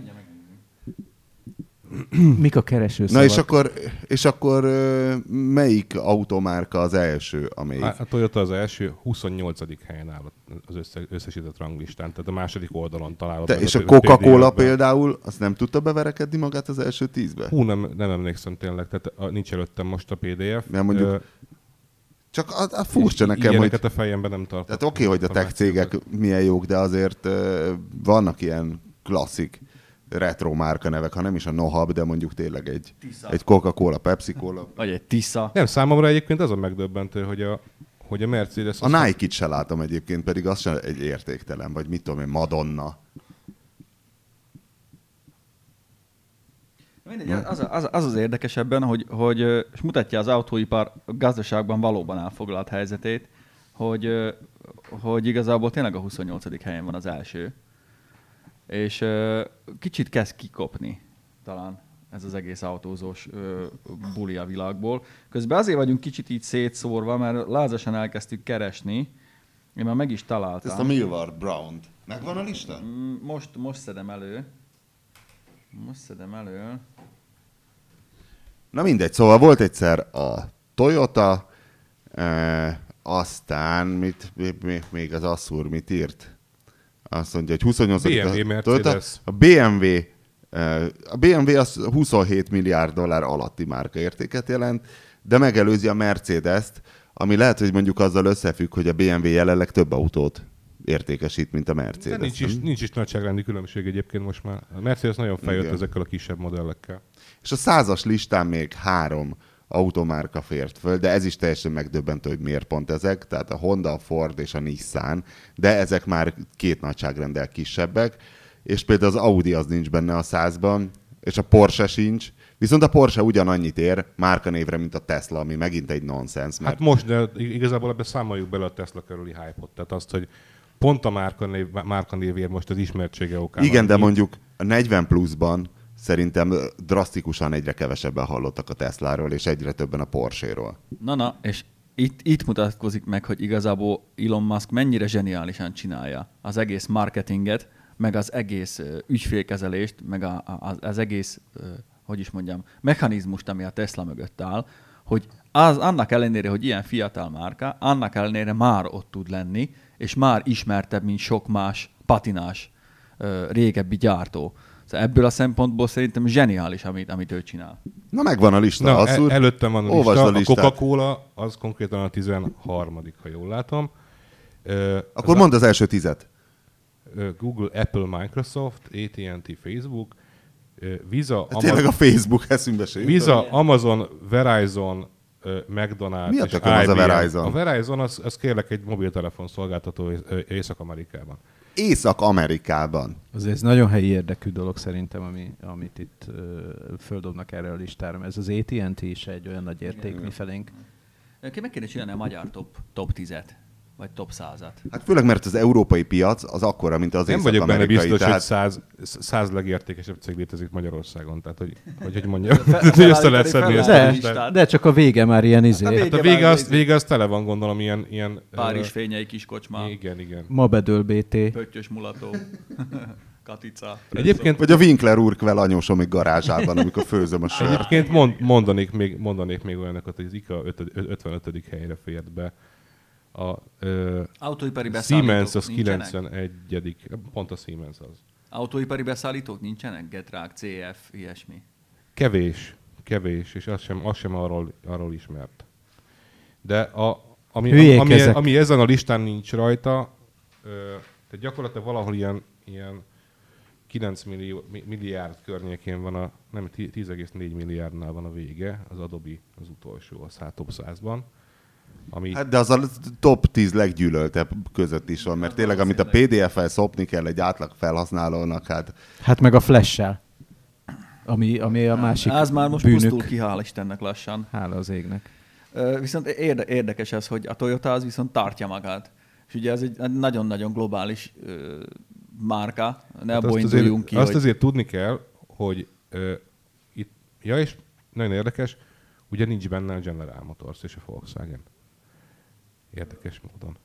Speaker 2: Mik a kereső
Speaker 1: Na és akkor, és akkor ö, melyik automárka az első, amelyik?
Speaker 4: A, a Toyota az első, huszonnyolcadik helyen áll az össze, összesített ranglistán, tehát a második oldalon található.
Speaker 1: Te, és a Coca-Cola például, azt nem tudta beverekedni magát az első tízbe?
Speaker 4: Hú, nem, nem emlékszem tényleg, tehát a, nincs előttem most a pé dé ef.
Speaker 1: Nem mondjuk,
Speaker 4: Ö,
Speaker 1: Csak a, a furcsa nekem, hogy...
Speaker 4: ilyeneket a fejemben nem tartok.
Speaker 1: Tehát oké, okay, hogy a tech cégek milyen jók, de azért uh, vannak ilyen klasszik retro márka nevek, ha nem is a Nohab, de mondjuk tényleg egy, egy Coca-Cola, Pepsi-Cola.
Speaker 3: Vagy egy Tisza.
Speaker 4: Nem, számomra egyébként az a megdöbbentő, hogy a, hogy a Mercedes...
Speaker 1: A Nike-t se látom egyébként, pedig az sem egy értéktelen, vagy mit tudom én, Madonna.
Speaker 3: Mindegy, az, az, az az érdekes ebben, hogy, hogy és mutatja az autóipar gazdaságban valóban elfoglalt helyzetét, hogy, hogy igazából tényleg a huszonnyolcadik helyen van az első. És kicsit kezd kikopni talán ez az egész autózós buli a világból. Közben azért vagyunk kicsit így szétszórva, mert lázasan elkezdtük keresni. Én már meg is találtam.
Speaker 1: Ezt a Milward Brown-t. Megvan a lista?
Speaker 3: Most, most szedem elő. Most szedem elő.
Speaker 1: Na mindegy, szóval volt egyszer a Toyota, e, aztán mit, még az Asszúr mit írt? Azt mondja, hogy huszonnyolcadik
Speaker 4: bé em vé,
Speaker 1: a
Speaker 4: Mercedes.
Speaker 1: Toyota. A bé em vé, e, a bé em vé az huszonhét milliárd dollár alatti márkaértéket jelent, de megelőzi a Mercedes-t, ami lehet, hogy mondjuk azzal összefügg, hogy a bé em vé jelenleg több autót értékesít, mint a Mercedes.
Speaker 4: De nincs is, nincs is nagyságrendi különbség egyébként most már. A Mercedes nagyon feljött
Speaker 1: Igen.
Speaker 4: ezekkel a kisebb modellekkel.
Speaker 1: És a százas listán még három automárka fért föl, de ez is teljesen megdöbbentő, hogy miért pont ezek, tehát a Honda, a Ford és a Nissan, de ezek már két nagyságrendel kisebbek, és például az Audi az nincs benne a százban, és a Porsche sincs, viszont a Porsche ugyanannyit ér márkanévre, mint a Tesla, ami megint egy nonsens. Mert...
Speaker 4: Hát most, de igazából ebbe számoljuk bele a Tesla körüli hype-ot, tehát azt, hogy pont a márkanév, márkanévért most az ismertsége okán.
Speaker 1: Igen, de mondjuk a negyven pluszban szerintem drasztikusan egyre kevesebben hallottak a Tesláról, és egyre többen a Porsche-ról.
Speaker 3: Na-na, és itt, itt mutatkozik meg, hogy igazából Elon Musk mennyire zseniálisan csinálja az egész marketinget, meg az egész uh, ügyfélkezelést, meg a, a, az egész, uh, hogy is mondjam, mechanizmust, ami a Tesla mögött áll, hogy az, annak ellenére, hogy ilyen fiatal márka, annak ellenére már ott tud lenni, és már ismertebb, mint sok más patinás uh, régebbi gyártó. Szóval ebből a szempontból szerintem zseniális, amit, amit ő csinál.
Speaker 1: Na megvan a lista.
Speaker 4: Na,
Speaker 1: Asszúr,
Speaker 4: el, előttem van a
Speaker 1: olvasd
Speaker 4: lista.
Speaker 1: a listát.
Speaker 4: A Coca-Cola az konkrétan a tizenharmadik, ha jól látom. Ö,
Speaker 1: Akkor
Speaker 4: az
Speaker 1: mondd az első tizet.
Speaker 4: a, Google, Apple, Microsoft, á té and té, Facebook, ö, Visa,
Speaker 1: Hát tényleg a Facebook eszünkbe se jutott.
Speaker 4: Visa, Amazon, Verizon, ö, McDonald's
Speaker 1: Mi a
Speaker 4: és
Speaker 1: tököm az a
Speaker 4: I B M.
Speaker 1: Verizon?
Speaker 4: A Verizon az, az kérlek egy mobiltelefon szolgáltató Észak-Amerikában.
Speaker 1: Észak-Amerikában.
Speaker 2: Azért ez nagyon helyi érdekű dolog szerintem, ami, amit itt ö, földobnak erre a listára. Ez az á té and té is egy olyan nagy érték mi felénk.
Speaker 3: Ki meg kéne csinálni a magyar top, top tízet, vagy top százat.
Speaker 1: Hát főleg, mert az európai piac az akkora, mint az
Speaker 4: Nem vagyok benne
Speaker 1: észak-amerikai.
Speaker 4: biztos,
Speaker 1: tehát...
Speaker 4: hogy száz, száz legértékesebb cég létezik Magyarországon. Tehát, hogy hogy, hogy mondjam, hogy össze lehet szedni ezt a
Speaker 2: De,
Speaker 4: listát.
Speaker 2: de csak a vége már ilyen izé.
Speaker 3: Hát
Speaker 4: Hát a vége az, vége az tele van, gondolom, ilyen... ilyen
Speaker 3: Párizs
Speaker 4: ö,
Speaker 3: fényei kis kocsma,
Speaker 4: Igen, igen.
Speaker 2: Ma bedől bé té.
Speaker 3: pöttyös mulató, katica.
Speaker 4: Egyébként,
Speaker 1: Vagy a Winkler úr kvel anyósom még garázsában, amikor főzöm a sört.
Speaker 4: egyébként mond, mondanék, még, mondanék még olyanokat, hogy az IKEA ötvenötödik helyre fért be. A ö,
Speaker 3: Autóipari beszállítók
Speaker 4: Siemens az
Speaker 3: nincsenek?
Speaker 4: kilencvenegyedik Pont a Siemens az.
Speaker 3: Autóipari beszállítók nincsenek? Getrag, cé ef, ilyesmi.
Speaker 4: Kevés, kevés, és az sem, az sem arról, arról ismert. De a, ami,
Speaker 2: Hülyék
Speaker 4: ami,
Speaker 2: ezek.
Speaker 4: ami ezen a listán nincs rajta, ö, tehát gyakorlatilag valahol ilyen, ilyen kilenc millió, mi- milliárd környékén van a, nem, tíz egész négy milliárdnál van a vége, az Adobe az utolsó, a szá- top százban. Ami,
Speaker 1: Hát de az a top tíz leggyűlöltebb között is van, mert tényleg, amit a pé dé ef-el szopni kell egy átlag felhasználónak, hát
Speaker 2: Hát meg a Flash-sel. Ami, ami a másik
Speaker 3: Az már most
Speaker 2: bűnük.
Speaker 3: pusztul ki, hál' Istennek lassan.
Speaker 2: Hála az égnek.
Speaker 3: Ö, Viszont érde, érdekes ez, hogy a Toyota az viszont tartja magát. És ugye ez egy nagyon-nagyon globális ö, márka. Ne
Speaker 4: hát
Speaker 3: abból
Speaker 4: azt
Speaker 3: induljunk
Speaker 4: azért,
Speaker 3: ki,
Speaker 4: azt
Speaker 3: hogy...
Speaker 4: azért tudni kell, hogy ö, itt, ja és nagyon érdekes, ugye nincs benne a General Motors és a Volkswagen. Érdekes módon.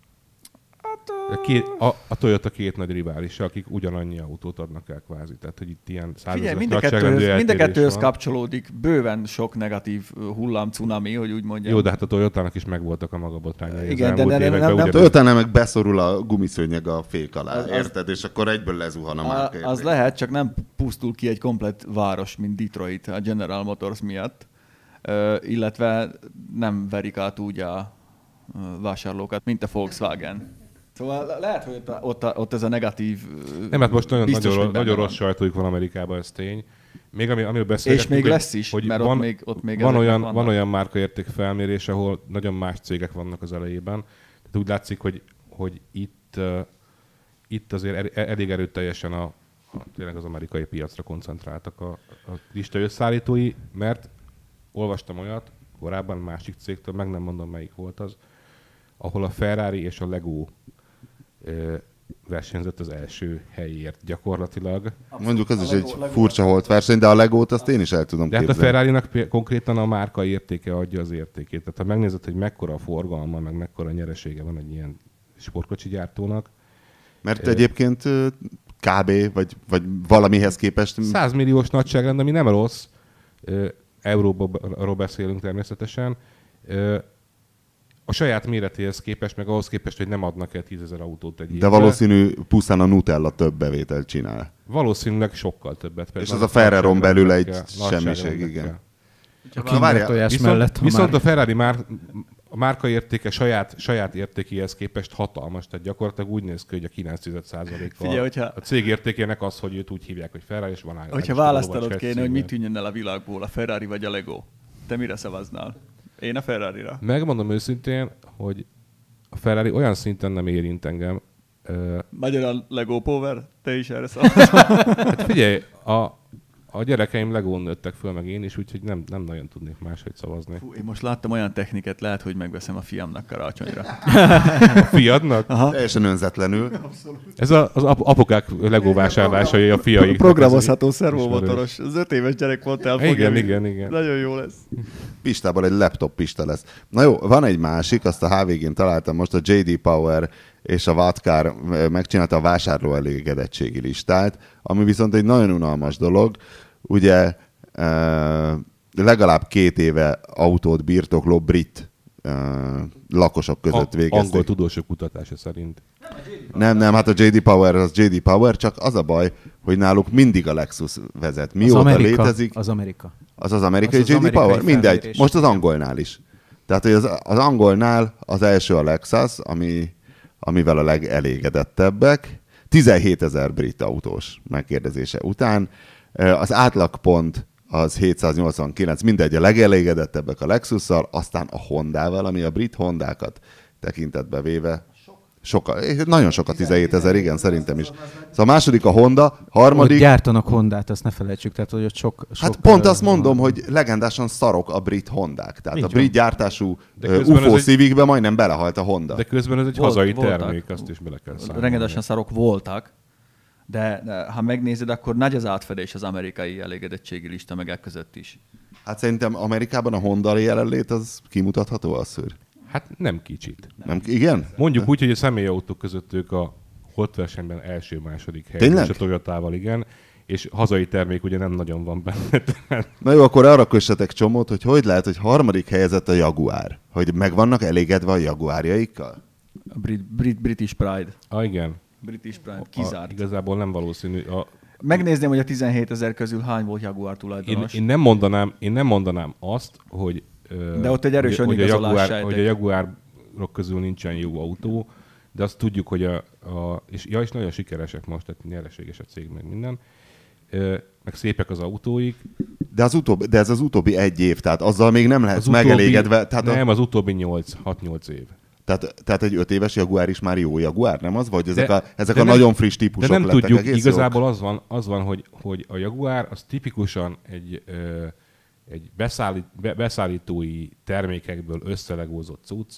Speaker 3: Hát,
Speaker 4: A, két, a, a Toyota két nagy riválisa, akik ugyanannyi autót adnak el kvázi. Tehát, hogy itt ilyen
Speaker 3: Figyelj,
Speaker 4: százezeres
Speaker 3: mind a
Speaker 4: nagyságrendű
Speaker 3: kettőhöz, mind a
Speaker 4: eltérés
Speaker 3: kettőhöz
Speaker 4: van.
Speaker 3: kapcsolódik bőven sok negatív ö, hullám, cunami, hogy úgy mondjam.
Speaker 4: Jó, de hát a Toyotának is megvoltak a maga botrányai az
Speaker 3: Igen, de
Speaker 4: elmúlt
Speaker 3: ne-
Speaker 4: években.
Speaker 3: nem- nem-
Speaker 4: ugye-
Speaker 1: Toyota meg beszorul a gumiszőnyeg a fék alá,
Speaker 3: Az- az-
Speaker 1: érted? És akkor egyből lezuhan a márka
Speaker 3: A, az
Speaker 1: érték.
Speaker 3: lehet, csak nem pusztul ki egy komplett város, mint Detroit a General Motors miatt, Ö, illetve nem verik át úgy a ö, vásárlókat, mint a Volkswagen. Szóval le- lehet, hogy ott, a, ott, a, ott ez a negatív... ö,
Speaker 4: Nem, hát most nagyon,
Speaker 3: biztos,
Speaker 4: nagyon,
Speaker 3: hogy benne
Speaker 4: nagyon
Speaker 3: van.
Speaker 4: rossz sajtójuk van Amerikában, ez tény. Még ami, amiről
Speaker 3: És
Speaker 4: beszélgetünk,
Speaker 3: még
Speaker 4: hogy-
Speaker 3: lesz is,
Speaker 4: hogy
Speaker 3: mert
Speaker 4: van,
Speaker 3: ott még, ott még
Speaker 4: van,
Speaker 3: ezek
Speaker 4: olyan,
Speaker 3: vannak.
Speaker 4: van olyan márkaérték felmérés, ahol nagyon más cégek vannak az elejében. Tehát úgy látszik, hogy, hogy itt, uh, itt azért el, elég erőteljesen a, a, tényleg az amerikai piacra koncentráltak a, a lista összeállítói, mert olvastam olyat, korábban másik cégtől, meg nem mondom melyik volt az, ahol a Ferrari és a Lego ö, versenyzett az első helyért gyakorlatilag.
Speaker 1: Mondjuk az is egy furcsa holt verseny, de a Legót azt én is el tudom
Speaker 4: De hát a
Speaker 1: képzelni.
Speaker 4: Ferrari-nak pé- konkrétan a márka értéke adja az értékét. Tehát ha megnézed, hogy mekkora a forgalma, meg mekkora nyeresége van egy ilyen sportkocsi gyártónak,
Speaker 1: Mert egyébként ö, kb. Vagy, vagy valamihez képest...
Speaker 4: száz milliós nagyságrend, ami nem rossz, ö, euróról beszélünk természetesen, ö, a saját méretéhez képest, meg ahhoz képest, hogy nem adnak el tízezer autót egy
Speaker 1: De
Speaker 4: évben.
Speaker 1: valószínű pusztán a Nutella több bevételt csinál.
Speaker 4: Valószínűleg sokkal többet.
Speaker 1: És
Speaker 4: Nagy
Speaker 1: az a Ferraron belül egy
Speaker 4: nagyságrendekkel,
Speaker 1: semmiség,
Speaker 4: nagyságrendekkel.
Speaker 1: igen.
Speaker 2: A
Speaker 1: Na,
Speaker 2: Kinder
Speaker 1: várjál,
Speaker 2: tojás
Speaker 4: Viszont,
Speaker 2: mellett, ha
Speaker 4: viszont
Speaker 2: már...
Speaker 4: a Ferrari már a márka értéke saját, saját értékéhez képest hatalmas, tehát gyakorlatilag úgy néz ki, hogy a kilenc százaléka
Speaker 3: Figyelj, hogyha-
Speaker 4: a cég értékének az, hogy őt úgy hívják, hogy Ferrari, és van áll.
Speaker 3: Hogyha választanod kéne, hogy mit tűnjön el a világból, a Ferrari vagy a Lego, te mire szavaznál? Én a Ferrarira.
Speaker 4: Megmondom őszintén, hogy a Ferrari olyan szinten nem érint engem, Ö,
Speaker 3: Magyarán Lego Power, te is erre szavazol.
Speaker 4: hát figyelj, a, a gyerekeim Legón nőttek föl, meg én is, úgyhogy nem, nem nagyon tudnék máshogy szavazni.
Speaker 3: Fú, én most láttam olyan techniket, lehet, hogy megveszem a fiamnak karácsonyra.
Speaker 4: A fiadnak?
Speaker 3: Aha.
Speaker 1: Teljesen önzetlenül.
Speaker 4: Ez a, az ap- apukák Legó vásárlásai a fiaik.
Speaker 3: Programozható szervomotoros. Az öt éves gyerek pont elfogja.
Speaker 4: Igen, igen, igen.
Speaker 3: Nagyon jó lesz.
Speaker 1: Pistából egy laptop Pista lesz. Na jó, van egy másik, azt a há vé gén találtam most, a jé dé Power és a Vatkár megcsinálta a vásárló elégedettségi listát, ami viszont egy nagyon unalmas dolog. Ugye e, legalább két éve autót birtokló brit e, lakosok között
Speaker 4: A,
Speaker 1: végezték.
Speaker 4: angol tudósok kutatása szerint.
Speaker 1: Nem, nem, hát a jé dé Power az jé dé Power, csak az a baj, hogy náluk mindig a Lexus vezet.
Speaker 2: Az
Speaker 1: Mióta
Speaker 2: Amerika,
Speaker 1: létezik,
Speaker 2: az Amerika.
Speaker 1: az az amerikai
Speaker 2: Az az
Speaker 1: jé dé
Speaker 2: amerikai
Speaker 1: Power? Mindegy,
Speaker 2: felmérés.
Speaker 1: most az angolnál is. Tehát hogy az, az angolnál az első a Lexus, ami, amivel a legelégedettebbek. tizenhétezer brit autós megkérdezése után. Az átlagpont az hétszáznyolcvankilenc, mindegy, a legelégedettebbek a Lexusszal, aztán a Hondával, ami a brit Hondákat tekintetbe véve. Soka, nagyon sok a tizenhétezer, igen, szerintem is. Szóval a második a Honda, harmadik...
Speaker 2: Ott gyártanak Hondát, azt ne felejtsük, tehát hogy ott sok...
Speaker 1: Hát
Speaker 2: sok,
Speaker 1: pont
Speaker 2: uh,
Speaker 1: azt mondom, hogy legendásan szarok a brit Hondák. Tehát
Speaker 2: Így
Speaker 1: a brit
Speaker 2: van.
Speaker 1: gyártású
Speaker 4: De
Speaker 1: uh,
Speaker 4: közben
Speaker 1: u ef o
Speaker 4: ez egy-
Speaker 1: Civicbe majdnem belehalt a Honda.
Speaker 4: De közben ez egy
Speaker 3: Volt-
Speaker 4: hazai
Speaker 3: voltak.
Speaker 4: termék, azt is bele kell számolni.
Speaker 3: Rengetesen szarok voltak, de, de ha megnézed, akkor nagy az átfedés az amerikai elégedettségi lista meg e között is.
Speaker 1: Hát szerintem Amerikában a Honda jelenlét az kimutatható a szőr.
Speaker 4: Hát nem kicsit.
Speaker 1: Nem, igen?
Speaker 4: Mondjuk úgy, hogy a személyautók között ők a Hot versenyben első-második hely.
Speaker 1: Tényleg?
Speaker 4: És a Toyotával, igen. És hazai termék ugye nem nagyon van benne. Tehát
Speaker 1: Na jó, akkor arra kössetek csomót, hogy hogy lehet, hogy harmadik helyezett a Jaguar. Hogy meg vannak elégedve a Jaguárjaikkal?
Speaker 3: A Brit, Brit, British Pride.
Speaker 4: ah, igen.
Speaker 3: British Pride.
Speaker 4: A,
Speaker 3: Kizárt.
Speaker 4: igazából nem valószínű. A,
Speaker 3: Megnézném, hogy a tizenhétezer közül hány volt Jaguar
Speaker 4: én,
Speaker 3: tulajdonos.
Speaker 4: én, nem mondanám, én nem mondanám azt, hogy, ö,
Speaker 3: De ott egy erős
Speaker 4: hogy, hogy, a
Speaker 3: önigazolás
Speaker 4: Jaguar,
Speaker 3: sejtek.
Speaker 4: hogy a Jaguárok közül nincsen jó autó, de azt tudjuk, hogy a, a és, ja, és nagyon sikeresek most, tehát nyereséges a cég, meg minden, ö, meg szépek az autóik.
Speaker 1: De, az utóbbi, de ez az utóbbi egy év, tehát azzal még nem lehetsz
Speaker 4: Az utóbbi-
Speaker 1: megelégedve. Tehát,
Speaker 4: nem,
Speaker 1: a,
Speaker 4: az utóbbi nyolc, hat-nyolc év.
Speaker 1: tehát, tehát egy öt éves Jaguar is már jó Jaguar, nem az? Vagy ezek
Speaker 4: De-
Speaker 1: a, ezek
Speaker 4: de
Speaker 1: a
Speaker 4: nem-
Speaker 1: nagyon friss
Speaker 4: De
Speaker 1: típusok
Speaker 4: nem
Speaker 1: lettek
Speaker 4: tudjuk,
Speaker 1: egész
Speaker 4: igazából
Speaker 1: jók?
Speaker 4: az van, az van hogy, hogy a Jaguar az tipikusan egy, ö, egy beszállít, be, beszállítói termékekből összelegózott cucc.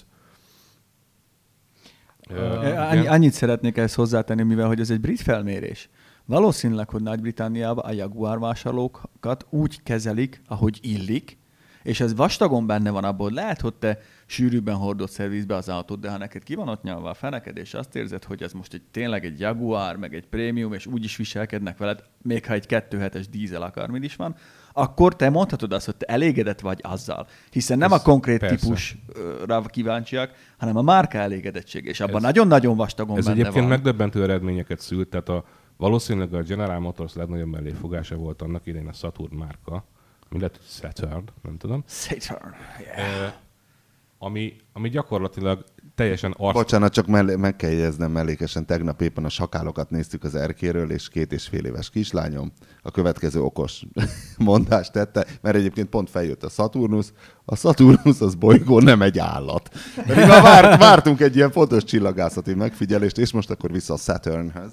Speaker 4: Ö,
Speaker 3: Annyi,
Speaker 4: igen.
Speaker 3: annyit szeretnék ezt hozzátenni, mivel hogy ez egy brit felmérés. Valószínűleg, hogy Nagy-Britanniában a Jaguar vásárlókat úgy kezelik, ahogy illik, és ez vastagon benne van abból, hogy lehet, hogy te sűrűbben hordott szervizbe az autót, de ha neked ki van ott nyalva a feneked, és azt érzed, hogy ez most egy, tényleg egy Jaguar, meg egy prémium, és úgy is viselkednek veled, még ha egy kettő hetes dízel akármid is van, akkor te mondhatod azt, hogy te elégedett vagy azzal. Hiszen nem
Speaker 4: Ez
Speaker 3: a konkrét
Speaker 4: persze.
Speaker 3: típusra kíváncsiak, hanem a márka elégedettség, és abban
Speaker 4: Ez-
Speaker 3: nagyon-nagyon vastagon
Speaker 4: Ez
Speaker 3: benne
Speaker 4: egyébként
Speaker 3: van.
Speaker 4: megdöbbentő eredményeket szült, tehát a, valószínűleg a General Motors legnagyobb melléfogása volt annak idején a Saturn márka, ami lehet, hogy Saturn, nem tudom,
Speaker 3: Saturn.
Speaker 4: Ö, ami, ami gyakorlatilag teljesen arc...
Speaker 1: Bocsánat, csak mell- meg kell jegyeznem mellékesen, tegnap éppen a sakálokat néztük az erkéről, és két és fél éves kislányom a következő okos mondást tette, mert egyébként pont feljött a Saturnus. A Saturnus az bolygó, nem egy állat. Pedig már várt, vártunk egy ilyen fontos csillagászati megfigyelést, és most akkor vissza a Saturnhez.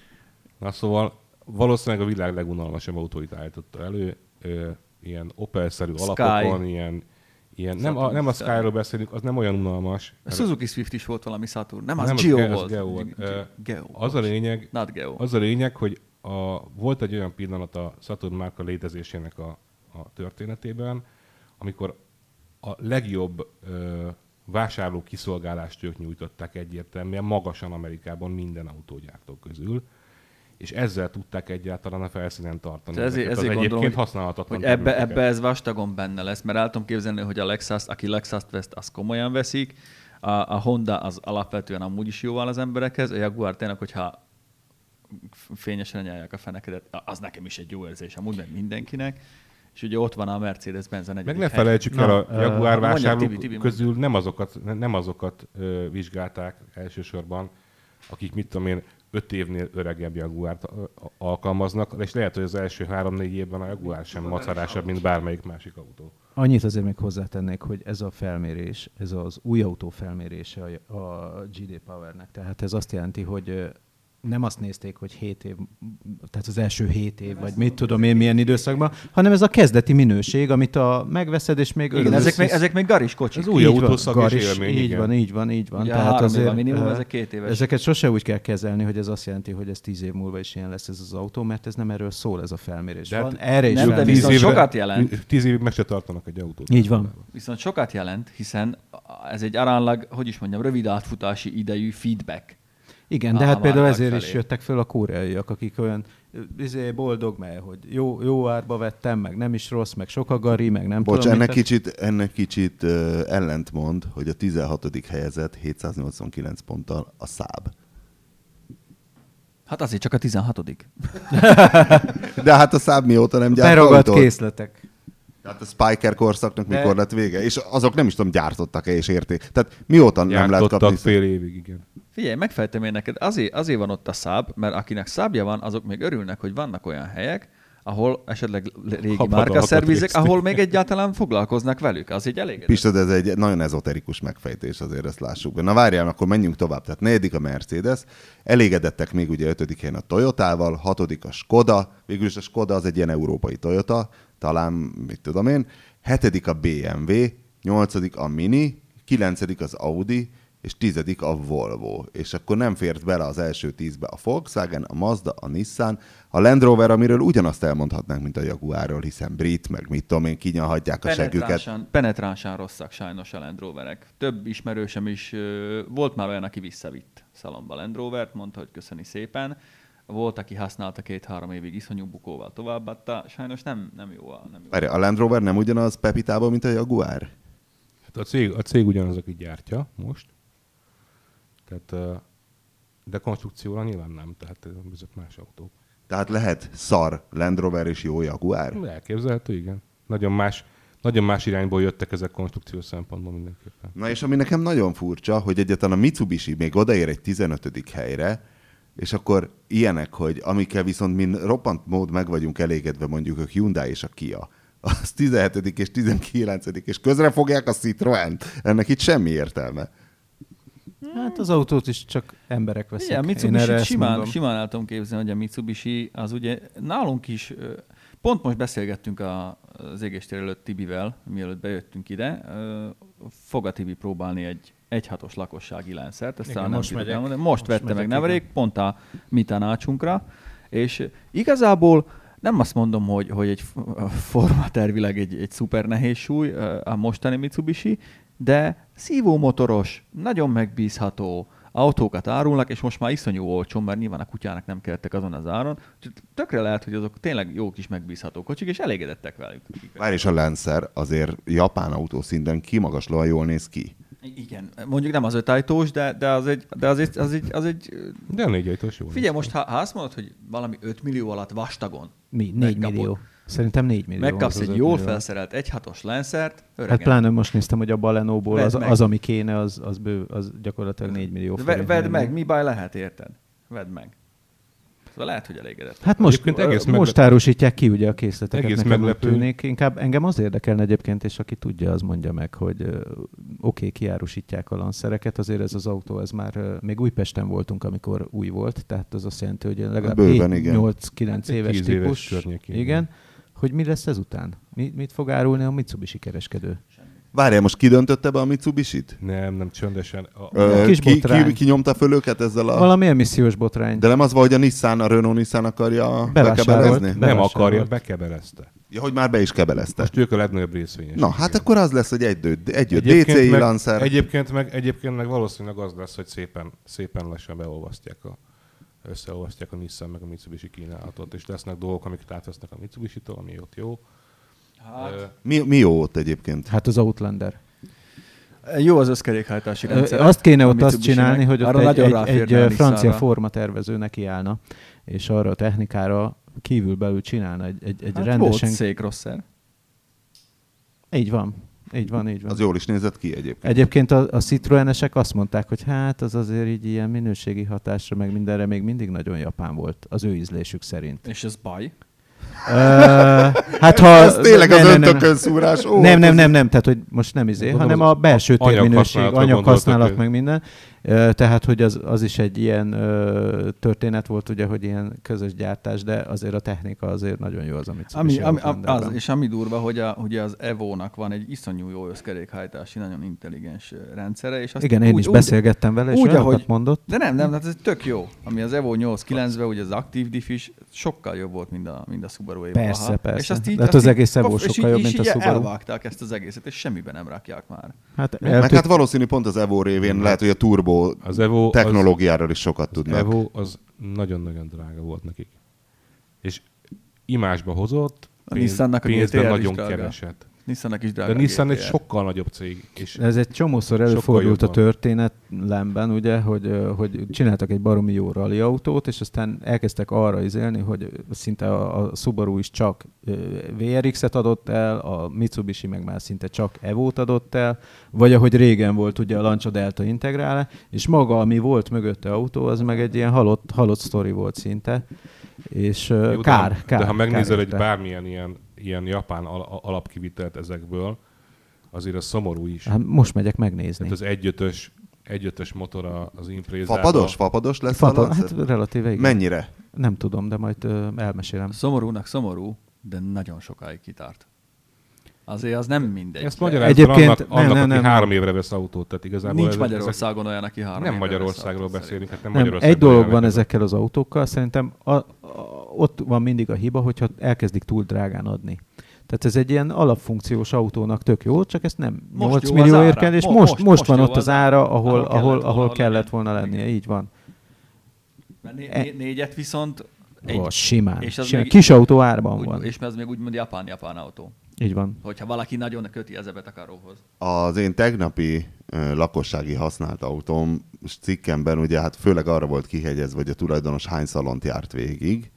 Speaker 4: Na szóval valószínűleg a világ legunalmasabb autóit állította elő, ö, ilyen Opel-szerű
Speaker 3: Sky.
Speaker 4: alapokon, ilyen, ilyen nem, a, nem a Skyról beszélünk, az nem olyan unalmas.
Speaker 3: A Suzuki Swift is volt valami Saturn. Nem, az
Speaker 4: Nem,
Speaker 3: Geo
Speaker 4: Ge- az
Speaker 3: volt.
Speaker 4: Geo volt.
Speaker 3: Ge-
Speaker 4: Ö,
Speaker 3: Geo.
Speaker 4: Az a lényeg,
Speaker 3: Not Geo.
Speaker 4: az a lényeg, hogy a, volt egy olyan pillanat a Saturn márka létezésének a, a történetében, amikor a legjobb ö, vásárló kiszolgálást ők nyújtották egyértelműen magasan Amerikában minden autógyártó közül, és ezzel tudták egyáltalán a felszínen tartani.
Speaker 3: Tehát ezért-
Speaker 4: ezeket
Speaker 3: ezért
Speaker 4: az
Speaker 3: gondolom,
Speaker 4: egyébként
Speaker 3: hogy-
Speaker 4: használhatatlan
Speaker 3: Hogy ebbe,
Speaker 4: termékeket.
Speaker 3: ebbe ez vastagon benne lesz, mert el tudom képzelni, hogy a Lexus, aki Lexus-t vesz, azt komolyan veszik, a, a Honda az alapvetően amúgy is jóval az emberekhez, a Jaguar tényleg, hogyha fényesen nyelják a fenekedet, az nekem is egy jó érzés, amúgy meg mindenkinek, és ugye ott van a Mercedes-Benz a
Speaker 4: Meg
Speaker 3: negyedik
Speaker 4: ne
Speaker 3: helyen.
Speaker 4: felejtsük
Speaker 2: Na,
Speaker 4: el, a
Speaker 2: ö,
Speaker 4: Jaguar
Speaker 3: mondja,
Speaker 4: vásárlók
Speaker 3: Tibi, Tibi, mondja.
Speaker 4: közül nem azokat, nem azokat ö, vizsgálták elsősorban, akik mit tudom én, öt évnél öregebb Jaguárt alkalmaznak, és lehet, hogy az első három-négy évben a Jaguár sem macerásabb, mint bármelyik másik autó.
Speaker 2: Annyit azért még hozzátennék, hogy ez a felmérés, ez az új autó felmérése a, a gé dé Powernek. Tehát ez azt jelenti, hogy nem azt nézték, hogy hét év, tehát az első hét év, vagy mit tudom én milyen időszakban, hanem ez a kezdeti minőség, amit a megveszed, és még...
Speaker 3: Igen, ezek még, ezek még garis kocsik.
Speaker 4: Az új autószak és élmény,
Speaker 2: így
Speaker 4: igen.
Speaker 2: van, így van, így van.
Speaker 3: Ja,
Speaker 2: Tehát
Speaker 3: három
Speaker 2: azért,
Speaker 3: év a minimum,
Speaker 2: uh,
Speaker 3: ezek két éves.
Speaker 2: Ezeket sose úgy kell kezelni, hogy ez azt jelenti, hogy ez tíz év múlva is ilyen lesz ez az autó, mert ez nem erről szól ez a felmérés.
Speaker 4: De
Speaker 2: Van
Speaker 4: hát
Speaker 2: erre is
Speaker 3: nem, de
Speaker 2: felmérés.
Speaker 3: viszont sokat jelent.
Speaker 4: Tíz évig meg se tartanak egy autót.
Speaker 2: Így van.
Speaker 3: Viszont sokat jelent, hiszen ez egy aránylag, hogy is mondjam, rövid átfutási idejű feedback.
Speaker 2: Igen, de
Speaker 3: a
Speaker 2: hát például
Speaker 3: márkák
Speaker 2: ezért
Speaker 3: felé.
Speaker 2: is jöttek föl a koreaiak, akik olyan izé, boldog, mert hogy jó, jó árba vettem, meg nem is rossz, meg sok a gari, meg nem
Speaker 1: Bocs,
Speaker 2: tudom.
Speaker 1: ennek
Speaker 2: mit-
Speaker 1: kicsit, ennek kicsit uh, ellentmond, hogy a tizenhatodik helyezett hétszáznyolcvankilenc ponttal a Saab.
Speaker 3: Hát azért csak a tizenhatodik.
Speaker 1: De hát a Saab mióta nem gyárt
Speaker 2: Beragadt
Speaker 1: autót?
Speaker 2: készletek.
Speaker 1: Tehát a Spiker korszaknak
Speaker 2: De-
Speaker 1: mikor lett vége? És azok nem is tudom, gyártottak-e és érték. Tehát mióta nem lehet
Speaker 4: Jártottak
Speaker 1: kapni?
Speaker 4: fél évig, igen.
Speaker 3: Figyelj, megfejtem én neked, azért, azért van ott a Saab, mert akinek Saabja van, azok még örülnek, hogy vannak olyan helyek, ahol esetleg régi
Speaker 4: Habadalmat
Speaker 3: márkaszervizek,
Speaker 4: végeztek.
Speaker 3: ahol még egyáltalán foglalkoznak velük. Az így elég.
Speaker 1: Pistod, ez egy nagyon ezoterikus megfejtés, azért ezt lássuk be. Na várjál, akkor menjünk tovább. Tehát negyedik a Mercedes, elégedettek még ugye ötödik helyen a Toyotával, hatodik a Skoda, végülis a Skoda az egy ilyen európai Toyota, talán, mit tudom én, hetedik a bé em vé, nyolcadik a Mini, kilencedik az Audi, és tizedik a Volvo. És akkor nem fért bele az első tízbe a Volkswagen, a Mazda, a Nissan, a Land Rover, amiről ugyanazt elmondhatnánk, mint a Jaguarról, hiszen brit, meg mit tudom én, kinyalhatják a següket.
Speaker 3: Penetránsan, penetránsan rosszak sajnos a Land Roverek. Több ismerősöm is, ö, volt már olyan, aki visszavitt szalomba Land Rovert, mondta, hogy köszöni szépen. Volt, aki használta két-három évig iszonyú bukóval továbbadta. Sajnos nem, nem jó a... Nem jó.
Speaker 1: Várj, a Land Rover nem ugyanaz Pepitában, mint a Jaguar?
Speaker 4: Hát a cég, a cég ugyanaz, aki gyártja most. Tehát, ö, de konstrukcióra nyilván nem, tehát ezek más autók.
Speaker 1: Tehát lehet szar Land Rover és jó Jaguar?
Speaker 4: Elképzelhető, igen. Nagyon más, nagyon más irányból jöttek ezek konstrukciós szempontból mindenképpen.
Speaker 1: Na és ami nekem nagyon furcsa, hogy egyáltalán a Mitsubishi még odaér egy tizenötödik helyre, és akkor ilyenek, hogy amikkel viszont mi roppant mód meg vagyunk elégedve, mondjuk a Hyundai és a Kia, az tizenhetedik és tizenkilencedik és közre fogják a Citroent. Ennek itt semmi értelme.
Speaker 2: Hát az autót is csak emberek veszik.
Speaker 3: Igen,
Speaker 2: Én erre
Speaker 3: Mitsubishi
Speaker 2: ezt
Speaker 3: simán,
Speaker 2: mondom.
Speaker 3: simán el tudom képzelni, hogy a Mitsubishi az ugye nálunk is, ö, pont most beszélgettünk a, az égéstér előtt Tibivel, mielőtt bejöttünk ide, ö, fog a Tibi próbálni egy egyhatos lakossági Lancert, ezt
Speaker 2: Igen,
Speaker 3: talán nem
Speaker 2: most
Speaker 3: tudod
Speaker 2: megyek.
Speaker 3: elmondani. Most,
Speaker 2: Most
Speaker 3: vette
Speaker 2: megyek,
Speaker 3: meg nemrég, pont a mi tanácsunkra, és igazából nem azt mondom, hogy, hogy egy formatervileg egy, egy szuper nehéz súly a mostani Mitsubishi, de szívómotoros, nagyon megbízható, autókat árulnak, és most már iszonyú olcsón, mert nyilván a kutyának nem kellettek azon az áron. Tökre lehet, hogy azok tényleg jó kis megbízható kocsik, és elégedettek velük.
Speaker 1: Várj, és a Lancer azért japán autó szinten kimagaslóan jól néz ki.
Speaker 3: Igen, mondjuk nem az ötajtós, de, de, az, egy, de az, egy, az, egy, az egy...
Speaker 4: De a négy ajtós jó.
Speaker 3: Figyelj, most ha, ha azt mondod, hogy valami öt millió alatt vastagon
Speaker 2: Mi? négy
Speaker 3: megkapod.
Speaker 2: millió. Szerintem négy millió.
Speaker 3: megkapsz
Speaker 2: az az
Speaker 3: egy
Speaker 2: öt
Speaker 3: jól
Speaker 2: millió.
Speaker 3: felszerelt egyhatos Lancert, öregen.
Speaker 2: Hát pláne most néztem, hogy a Balenóból
Speaker 3: Vedd
Speaker 2: az,
Speaker 3: meg.
Speaker 2: az, ami kéne, az, az, bő, az gyakorlatilag négy millió
Speaker 3: Ve-
Speaker 2: forint.
Speaker 3: Vedd meg, mi baj lehet, érted? Vedd meg. Szóval lehet, hogy elégedett.
Speaker 2: Hát most,
Speaker 4: Egyébként egész
Speaker 2: most
Speaker 4: meglep-
Speaker 2: árusítják ki ugye a készleteket.
Speaker 4: Egész
Speaker 2: Nekem úgy
Speaker 4: meglepő.
Speaker 2: tűnik. Inkább engem az érdekelne egyébként, és aki tudja, az mondja meg, hogy ö, oké, okay, kiárusítják a lancereket, azért ez az autó, ez már ö, még Újpesten voltunk, amikor új volt, tehát az azt jelenti, hogy legalább
Speaker 1: Bőven, igen.
Speaker 2: nyolc-kilenc
Speaker 4: Hát egy
Speaker 2: éves
Speaker 4: tíz éves
Speaker 2: típus.
Speaker 4: környékén.
Speaker 2: Igen. Hogy mi lesz ezután? Mi, mit fog árulni a Mitsubishi kereskedő?
Speaker 1: Várjál, most ki döntötte be a Mitsubisit?
Speaker 4: Nem, nem csöndesen. A,
Speaker 1: Ö,
Speaker 2: kis
Speaker 1: ki,
Speaker 2: botrány.
Speaker 1: ki, ki nyomta föl őket ezzel a...
Speaker 2: Valami emissziós botrány.
Speaker 1: De nem az van, hogy a Nissan, a Renault Nissan akarja
Speaker 2: Bevásárolt.
Speaker 1: bekebelezni?
Speaker 2: Be-
Speaker 4: nem
Speaker 2: bevásárolt.
Speaker 4: akarja, bekebelezte.
Speaker 1: Ja, hogy már be is kebelezte.
Speaker 4: Most ők a legnagyobb részvényes.
Speaker 1: Na, hát akkor az lesz, hogy egy, egy, egy dé cé i
Speaker 4: meg,
Speaker 1: Lancer.
Speaker 4: egyébként, meg, egyébként meg valószínűleg az lesz, hogy szépen, szépen lassan beolvasztják a, összeolvasztják a Nissan meg a Mitsubishi kínálatot, és lesznek dolgok, amiket átvesznek a Mitsubishi-tól, ami ott jó.
Speaker 3: Hát,
Speaker 4: Ö,
Speaker 1: Mi, mi jó ott egyébként?
Speaker 2: Hát az Outlander.
Speaker 3: jó az összkerékhajtási
Speaker 2: Ö,
Speaker 3: rendszer.
Speaker 2: Azt kéne
Speaker 3: a
Speaker 2: ott azt
Speaker 3: Mitsubishi-nek.
Speaker 2: csinálni, hogy ott
Speaker 3: Arra
Speaker 2: egy,
Speaker 3: nagyon
Speaker 2: egy,
Speaker 3: ráférne
Speaker 2: egy
Speaker 3: a
Speaker 2: francia
Speaker 3: Nissanra.
Speaker 2: formatervező nekiállna, és arra a technikára kívül belül csinálna egy, egy, egy
Speaker 3: Hát
Speaker 2: rendesen...
Speaker 3: volt székrosser.
Speaker 2: Így van. így van, így van.
Speaker 1: Az jól is nézett ki egyébként.
Speaker 2: Egyébként a, a Citroenesek azt mondták, hogy hát az azért így ilyen minőségi hatásra, meg mindenre még mindig nagyon japán volt, az ő ízlésük szerint.
Speaker 3: És ez baj?
Speaker 2: Uh, hát ha...
Speaker 1: Ez tényleg
Speaker 2: ne,
Speaker 1: az
Speaker 2: ne, ne, ne.
Speaker 1: öntökönszúrás. Ó,
Speaker 2: Nem, nem, nem, nem, tehát hogy most nem izé,
Speaker 4: Gondolom,
Speaker 2: hanem a belső
Speaker 4: az
Speaker 2: términőség,
Speaker 4: anyaghasználatot
Speaker 2: anyaghasználat,
Speaker 4: gondoltak,
Speaker 2: meg minden. Uh, Tehát, hogy az, az is egy ilyen uh, történet volt, ugye, hogy ilyen közös gyártás, de azért a technika azért nagyon jó az, amit
Speaker 3: Ami, ami, ami, az, és ami durva, hogy, a, hogy az Evo-nak van egy iszonyú jó összkerékhajtási, nagyon intelligens rendszere. És azt
Speaker 2: igen, én
Speaker 3: úgy,
Speaker 2: is
Speaker 3: úgy,
Speaker 2: beszélgettem vele, és
Speaker 3: úgy,
Speaker 2: olyanokat
Speaker 3: ahogy,
Speaker 2: mondott.
Speaker 3: De nem, nem, hát ez tök jó. Ami az Evo nyolc kilencben, ugye az Active Diff is sokkal jobb volt, mint a, mint a Subaru Evo.
Speaker 2: Persze,
Speaker 3: Aha.
Speaker 2: persze.
Speaker 3: És azt így,
Speaker 2: de hát
Speaker 3: azt
Speaker 2: az
Speaker 3: így,
Speaker 2: egész Evo
Speaker 3: és
Speaker 2: sokkal
Speaker 3: így,
Speaker 2: jobb,
Speaker 3: és
Speaker 2: mint a
Speaker 3: így
Speaker 2: Subaru.
Speaker 3: elvágták ezt az egészet, és semmiben nem rakják már.
Speaker 2: Hát
Speaker 1: Meg
Speaker 2: eltűnt-
Speaker 1: hát valószínű pont az Evo révén lehet, hogy a turbo
Speaker 4: Az Evo,
Speaker 1: technológiáról is sokat
Speaker 4: az,
Speaker 1: tudnak.
Speaker 4: Evo az nagyon-nagyon drága volt nekik. És imásba hozott,
Speaker 3: A
Speaker 4: pénz,
Speaker 3: Nissannak a
Speaker 4: pénzben
Speaker 3: gé té er is
Speaker 4: nagyon
Speaker 3: drága.
Speaker 4: keveset.
Speaker 3: Nissannak is
Speaker 4: De
Speaker 3: drága.
Speaker 4: a Nissan
Speaker 3: gé
Speaker 4: egy
Speaker 3: té er.
Speaker 4: sokkal nagyobb cég. És
Speaker 2: Ez egy csomószor
Speaker 4: Sokkal
Speaker 2: előfordult a
Speaker 4: jobban.
Speaker 2: történelemben, ugye, hogy, ö, hogy csináltak egy baromi jó rally autót, és aztán elkezdtek arra izélni, hogy szinte a, a Subaru is csak ö, vé er iksz-et adott el, a Mitsubishi meg már szinte csak Evo-t adott el, vagy ahogy régen volt ugye a Lancia Delta Integrale, és maga, ami volt mögötte autó, az meg egy ilyen halott, halott sztori volt szinte, és ö,
Speaker 4: Jó,
Speaker 2: kár,
Speaker 4: de,
Speaker 2: kár.
Speaker 4: de ha megnézel
Speaker 2: kár
Speaker 4: egy
Speaker 2: érte.
Speaker 4: bármilyen ilyen, ilyen japán al- alapkivitelt ezekből, azért az szomorú is.
Speaker 2: Hát most megyek megnézni.
Speaker 4: Tehát az egyötös, egyötös motor a- az Impreza-ba.
Speaker 1: Fapados? Fapados lesz
Speaker 2: Fata,
Speaker 1: a Lancer?
Speaker 2: hát relatíve igen.
Speaker 1: Mennyire?
Speaker 2: Nem tudom, de majd ö, elmesélem.
Speaker 3: Szomorúnak szomorú, de nagyon sokáig kitárt. Azért az nem mindegy.
Speaker 4: Ezt magyarázza
Speaker 2: Egyébként-
Speaker 4: annak,
Speaker 2: nem,
Speaker 4: annak
Speaker 2: nem,
Speaker 4: aki
Speaker 2: nem.
Speaker 4: három évre vesz autót. Tehát igazából
Speaker 3: Nincs
Speaker 4: ez-
Speaker 3: Magyarországon olyan, aki három
Speaker 4: Nem
Speaker 3: évre vesz
Speaker 4: Magyarországról
Speaker 3: autót,
Speaker 4: beszélünk, hát nem,
Speaker 2: Nem,
Speaker 4: Magyarországon.
Speaker 2: egy dolog van
Speaker 4: jelenleg ez a-
Speaker 2: ezekkel az autókkal, szerintem a, a, ott van mindig a hiba, hogyha elkezdik túl drágán adni. Tehát ez egy ilyen alapfunkciós autónak tök jó, csak ezt nem
Speaker 3: Most
Speaker 2: nyolc
Speaker 3: jó az
Speaker 2: millióért
Speaker 3: ára.
Speaker 2: kell, és
Speaker 3: Mo-
Speaker 2: most, most,
Speaker 3: most-
Speaker 2: most
Speaker 3: most
Speaker 2: van
Speaker 3: jó
Speaker 2: ott
Speaker 3: az
Speaker 2: az ára, ahol,
Speaker 3: ahol
Speaker 2: ahol,
Speaker 3: kellett
Speaker 2: ahol
Speaker 3: volna
Speaker 2: kellett
Speaker 3: lenni.
Speaker 2: volna lennie. Így van.
Speaker 3: Mert né-
Speaker 2: E-
Speaker 3: né- négyet viszont egy,
Speaker 2: Ó, simán.
Speaker 3: és az
Speaker 2: simán.
Speaker 3: még-
Speaker 2: Kis autó árban
Speaker 3: úgy,
Speaker 2: van.
Speaker 3: és ez még úgymond japán-japán autó.
Speaker 2: Így van.
Speaker 3: Hogyha valaki nagyon köti ezebet a karóhoz.
Speaker 1: Az én tegnapi ö, lakossági használt autóm cikkemben ugye hát főleg arra volt kihegyezve, hogy a tulajdonos hány szalont járt végig,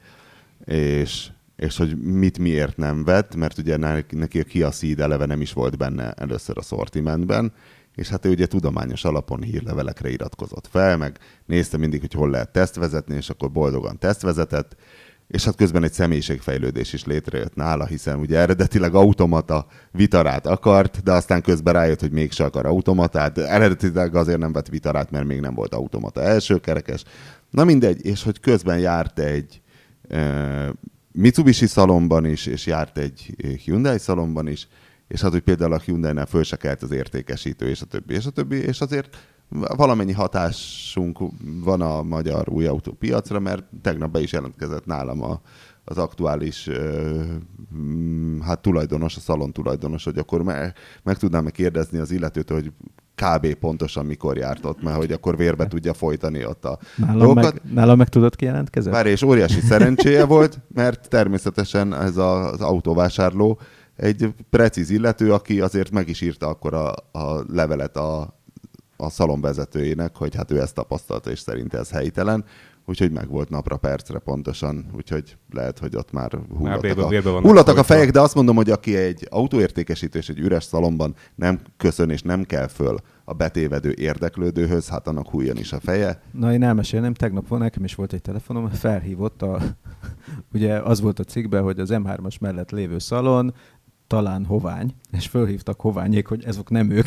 Speaker 1: és, és hogy mit miért nem vett, mert ugye neki a Kia Ceed eleve nem is volt benne először a szortimentben, és hát ő ugye tudományos alapon hírlevelekre iratkozott fel, meg nézte mindig, hogy hol lehet tesztvezetni, és akkor boldogan tesztvezetett, és hát közben egy személyiségfejlődés is létrejött nála, hiszen ugye eredetileg automata vitarát akart, de aztán közben rájött, hogy mégse akar automatát. Eredetileg azért nem vett vitarát, mert még nem volt automata elsőkerekes. Na mindegy, és hogy közben járt egy uh, Mitsubishi szalomban is, és járt egy Hyundai szalomban is, és hát, hogy például a Hyundai-nál föl se kelt az értékesítő, és a többi, és a többi, és azért valamennyi hatásunk van a magyar új autópiacra, mert tegnap be is jelentkezett nálam a, az aktuális ö, mm, hát tulajdonos, a szalon tulajdonos, hogy akkor me, meg tudnám kérdezni az illetőt, hogy kb. Pontosan mikor járt ott, mert hogy akkor vérbe tudja folytani ott a
Speaker 2: Nálam
Speaker 1: dolgokat.
Speaker 2: meg, nálam meg tudod ki jelentkezett?
Speaker 1: Várj, és óriási szerencséje volt, mert természetesen ez a, az autóvásárló egy precíz illető, aki azért meg is írta akkor a, a levelet a, a szalonvezetőjének, hogy hát ő ezt tapasztalta, és szerint ez helytelen, úgyhogy meg volt napra percre pontosan, úgyhogy lehet, hogy ott már hullattak,
Speaker 4: vérbe- vérbe
Speaker 1: a,
Speaker 4: vannak
Speaker 1: hullattak a
Speaker 4: folytva.
Speaker 1: fejek, de azt mondom, hogy aki egy autóértékesítő és egy üres szalomban nem köszön és nem kell föl a betévedő érdeklődőhöz, hát annak hújjon is a feje.
Speaker 2: Na, én elmesélném, tegnap van, nekem is volt egy telefonom, felhívott a, ugye az volt a cikkben, hogy az em hármas mellett lévő szalon, talán Hovány, és fölhívtak Hoványék, hogy ezok nem ők.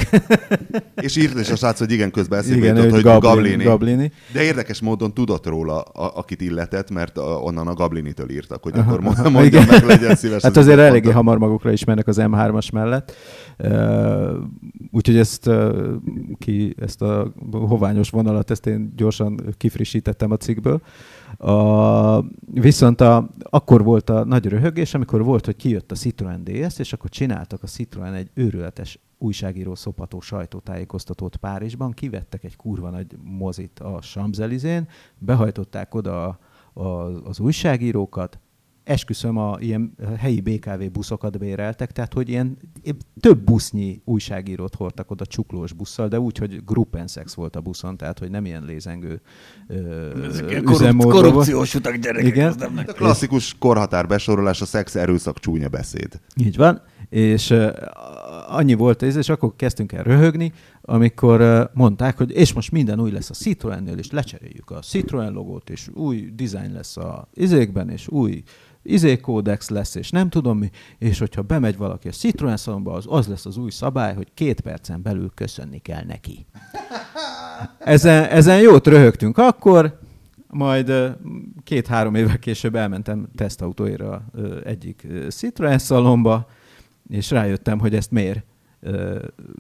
Speaker 1: És írt is a srác, hogy igen, közben eszébe
Speaker 2: Igen,
Speaker 1: jutott,
Speaker 2: ő
Speaker 1: hogy
Speaker 2: Gablini,
Speaker 1: Gablini.
Speaker 2: Gablini.
Speaker 1: De érdekes módon tudott róla, a, akit illetett, mert a, onnan a Gablinitől írtak, hogy
Speaker 2: Aha,
Speaker 1: akkor
Speaker 2: aha,
Speaker 1: mondja
Speaker 2: igen.
Speaker 1: meg, legyen szíves.
Speaker 2: Hát azért eléggé hamar magukra ismernek az em hármas mellett. Uh, úgyhogy ezt, uh, ki, ezt a hoványos vonalat, ezt én gyorsan kifrissítettem a cikkből. Uh, viszont a, akkor volt a nagy röhögés, amikor volt, hogy kijött a Citroen dé es, és akkor csináltak a Citroen egy őrületes újságíró szopató sajtótájékoztatót Párizsban, kivettek egy kurva nagy mozit a Champs-Élysén, behajtották oda a, a, az újságírókat, esküszöm, a ilyen helyi bé ká vé buszokat béreltek, tehát hogy ilyen több busznyi újságírót hordtak oda csuklós busszal, de úgy, hogy gruppensex volt a buszon, tehát hogy nem ilyen lézengő üzemmódban.
Speaker 3: Korrupciós utak, gyerekek.
Speaker 2: Igen.
Speaker 1: A klasszikus korhatár besorolás, a szex, erőszak, csúnya beszéd.
Speaker 2: Így van, és uh, annyi volt ez, és akkor kezdtünk el röhögni, amikor uh, mondták, hogy és most minden új lesz a Citroennél, és lecseréljük a Citroen logót, és új design lesz a izékben, és új izé kódex lesz, és nem tudom mi, és hogyha bemegy valaki a Citroen szalomba, az az lesz az új szabály, hogy két percen belül köszönni kell neki. Ezen, ezen jót röhögtünk akkor, majd uh, két-három évvel később elmentem tesztautóira uh, egyik uh, Citroen szalomba, és rájöttem, hogy ezt miért uh,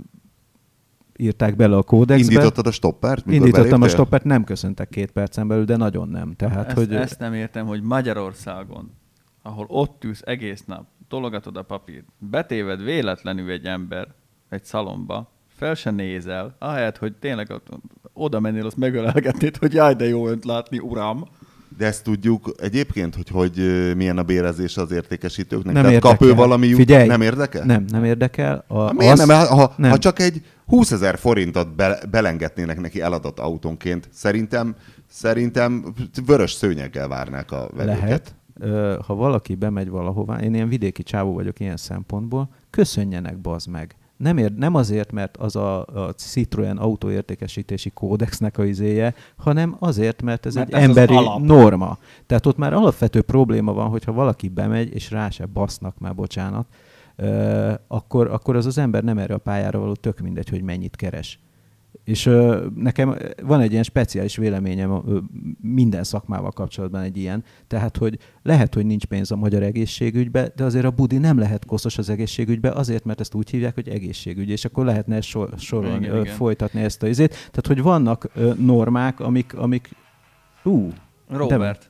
Speaker 2: írták bele a kódexbe.
Speaker 1: Indítottad a stoppert?
Speaker 2: Indítottam
Speaker 1: beléptél?
Speaker 2: a stoppert, nem köszöntek két percen belül, de nagyon nem. Tehát,
Speaker 3: ezt,
Speaker 2: hogy...
Speaker 3: ezt nem értem, hogy Magyarországon, ahol ott ülsz egész nap, tologatod a papírt, betéved véletlenül egy ember egy szalomba, fel se nézel, ahelyett, hogy tényleg oda mennél, azt megölelgetnéd, hogy jaj, de jó önt látni, uram.
Speaker 1: De ezt tudjuk egyébként, hogy, hogy milyen a bérezés az értékesítőknek?
Speaker 2: Nem
Speaker 1: Tehát kap ő
Speaker 2: érdekel.
Speaker 1: valami jut,
Speaker 2: Figyelj,
Speaker 1: nem érdekel?
Speaker 2: Nem, nem érdekel. A,
Speaker 1: Ha, miért
Speaker 2: az,
Speaker 1: nem? Ha,
Speaker 2: nem.
Speaker 1: ha csak egy húszezer forintot be, belengetnének neki eladott autónként, szerintem, szerintem vörös szőnyeggel várnák a vevőket.
Speaker 2: Lehet. Ö, ha valaki bemegy valahová, én ilyen vidéki csávó vagyok ilyen szempontból, köszönjenek, bazd meg. Nem, ér, nem azért, mert az a, a Citroen autóértékesítési kódexnek a izéje, hanem azért, mert ez
Speaker 3: mert
Speaker 2: egy
Speaker 3: ez
Speaker 2: emberi
Speaker 3: az alap.
Speaker 2: norma. Tehát ott már alapvető probléma van, hogyha valaki bemegy, és rá se basznak, már bocsánat, euh, akkor, akkor az az ember nem erre a pályára való, tök mindegy, hogy mennyit keres. És ö, nekem van egy ilyen speciális véleményem ö, minden szakmával kapcsolatban egy ilyen, tehát, hogy lehet, hogy nincs pénz a magyar egészségügybe, de azért a budi nem lehet koszos az egészségügybe, azért, mert ezt úgy hívják, hogy egészségügy, és akkor lehetne ezt sor, sorolni,
Speaker 3: igen,
Speaker 2: ö,
Speaker 3: igen.
Speaker 2: folytatni ezt a izét. Tehát, hogy vannak ö, normák, amik, amik ú,
Speaker 3: Robert.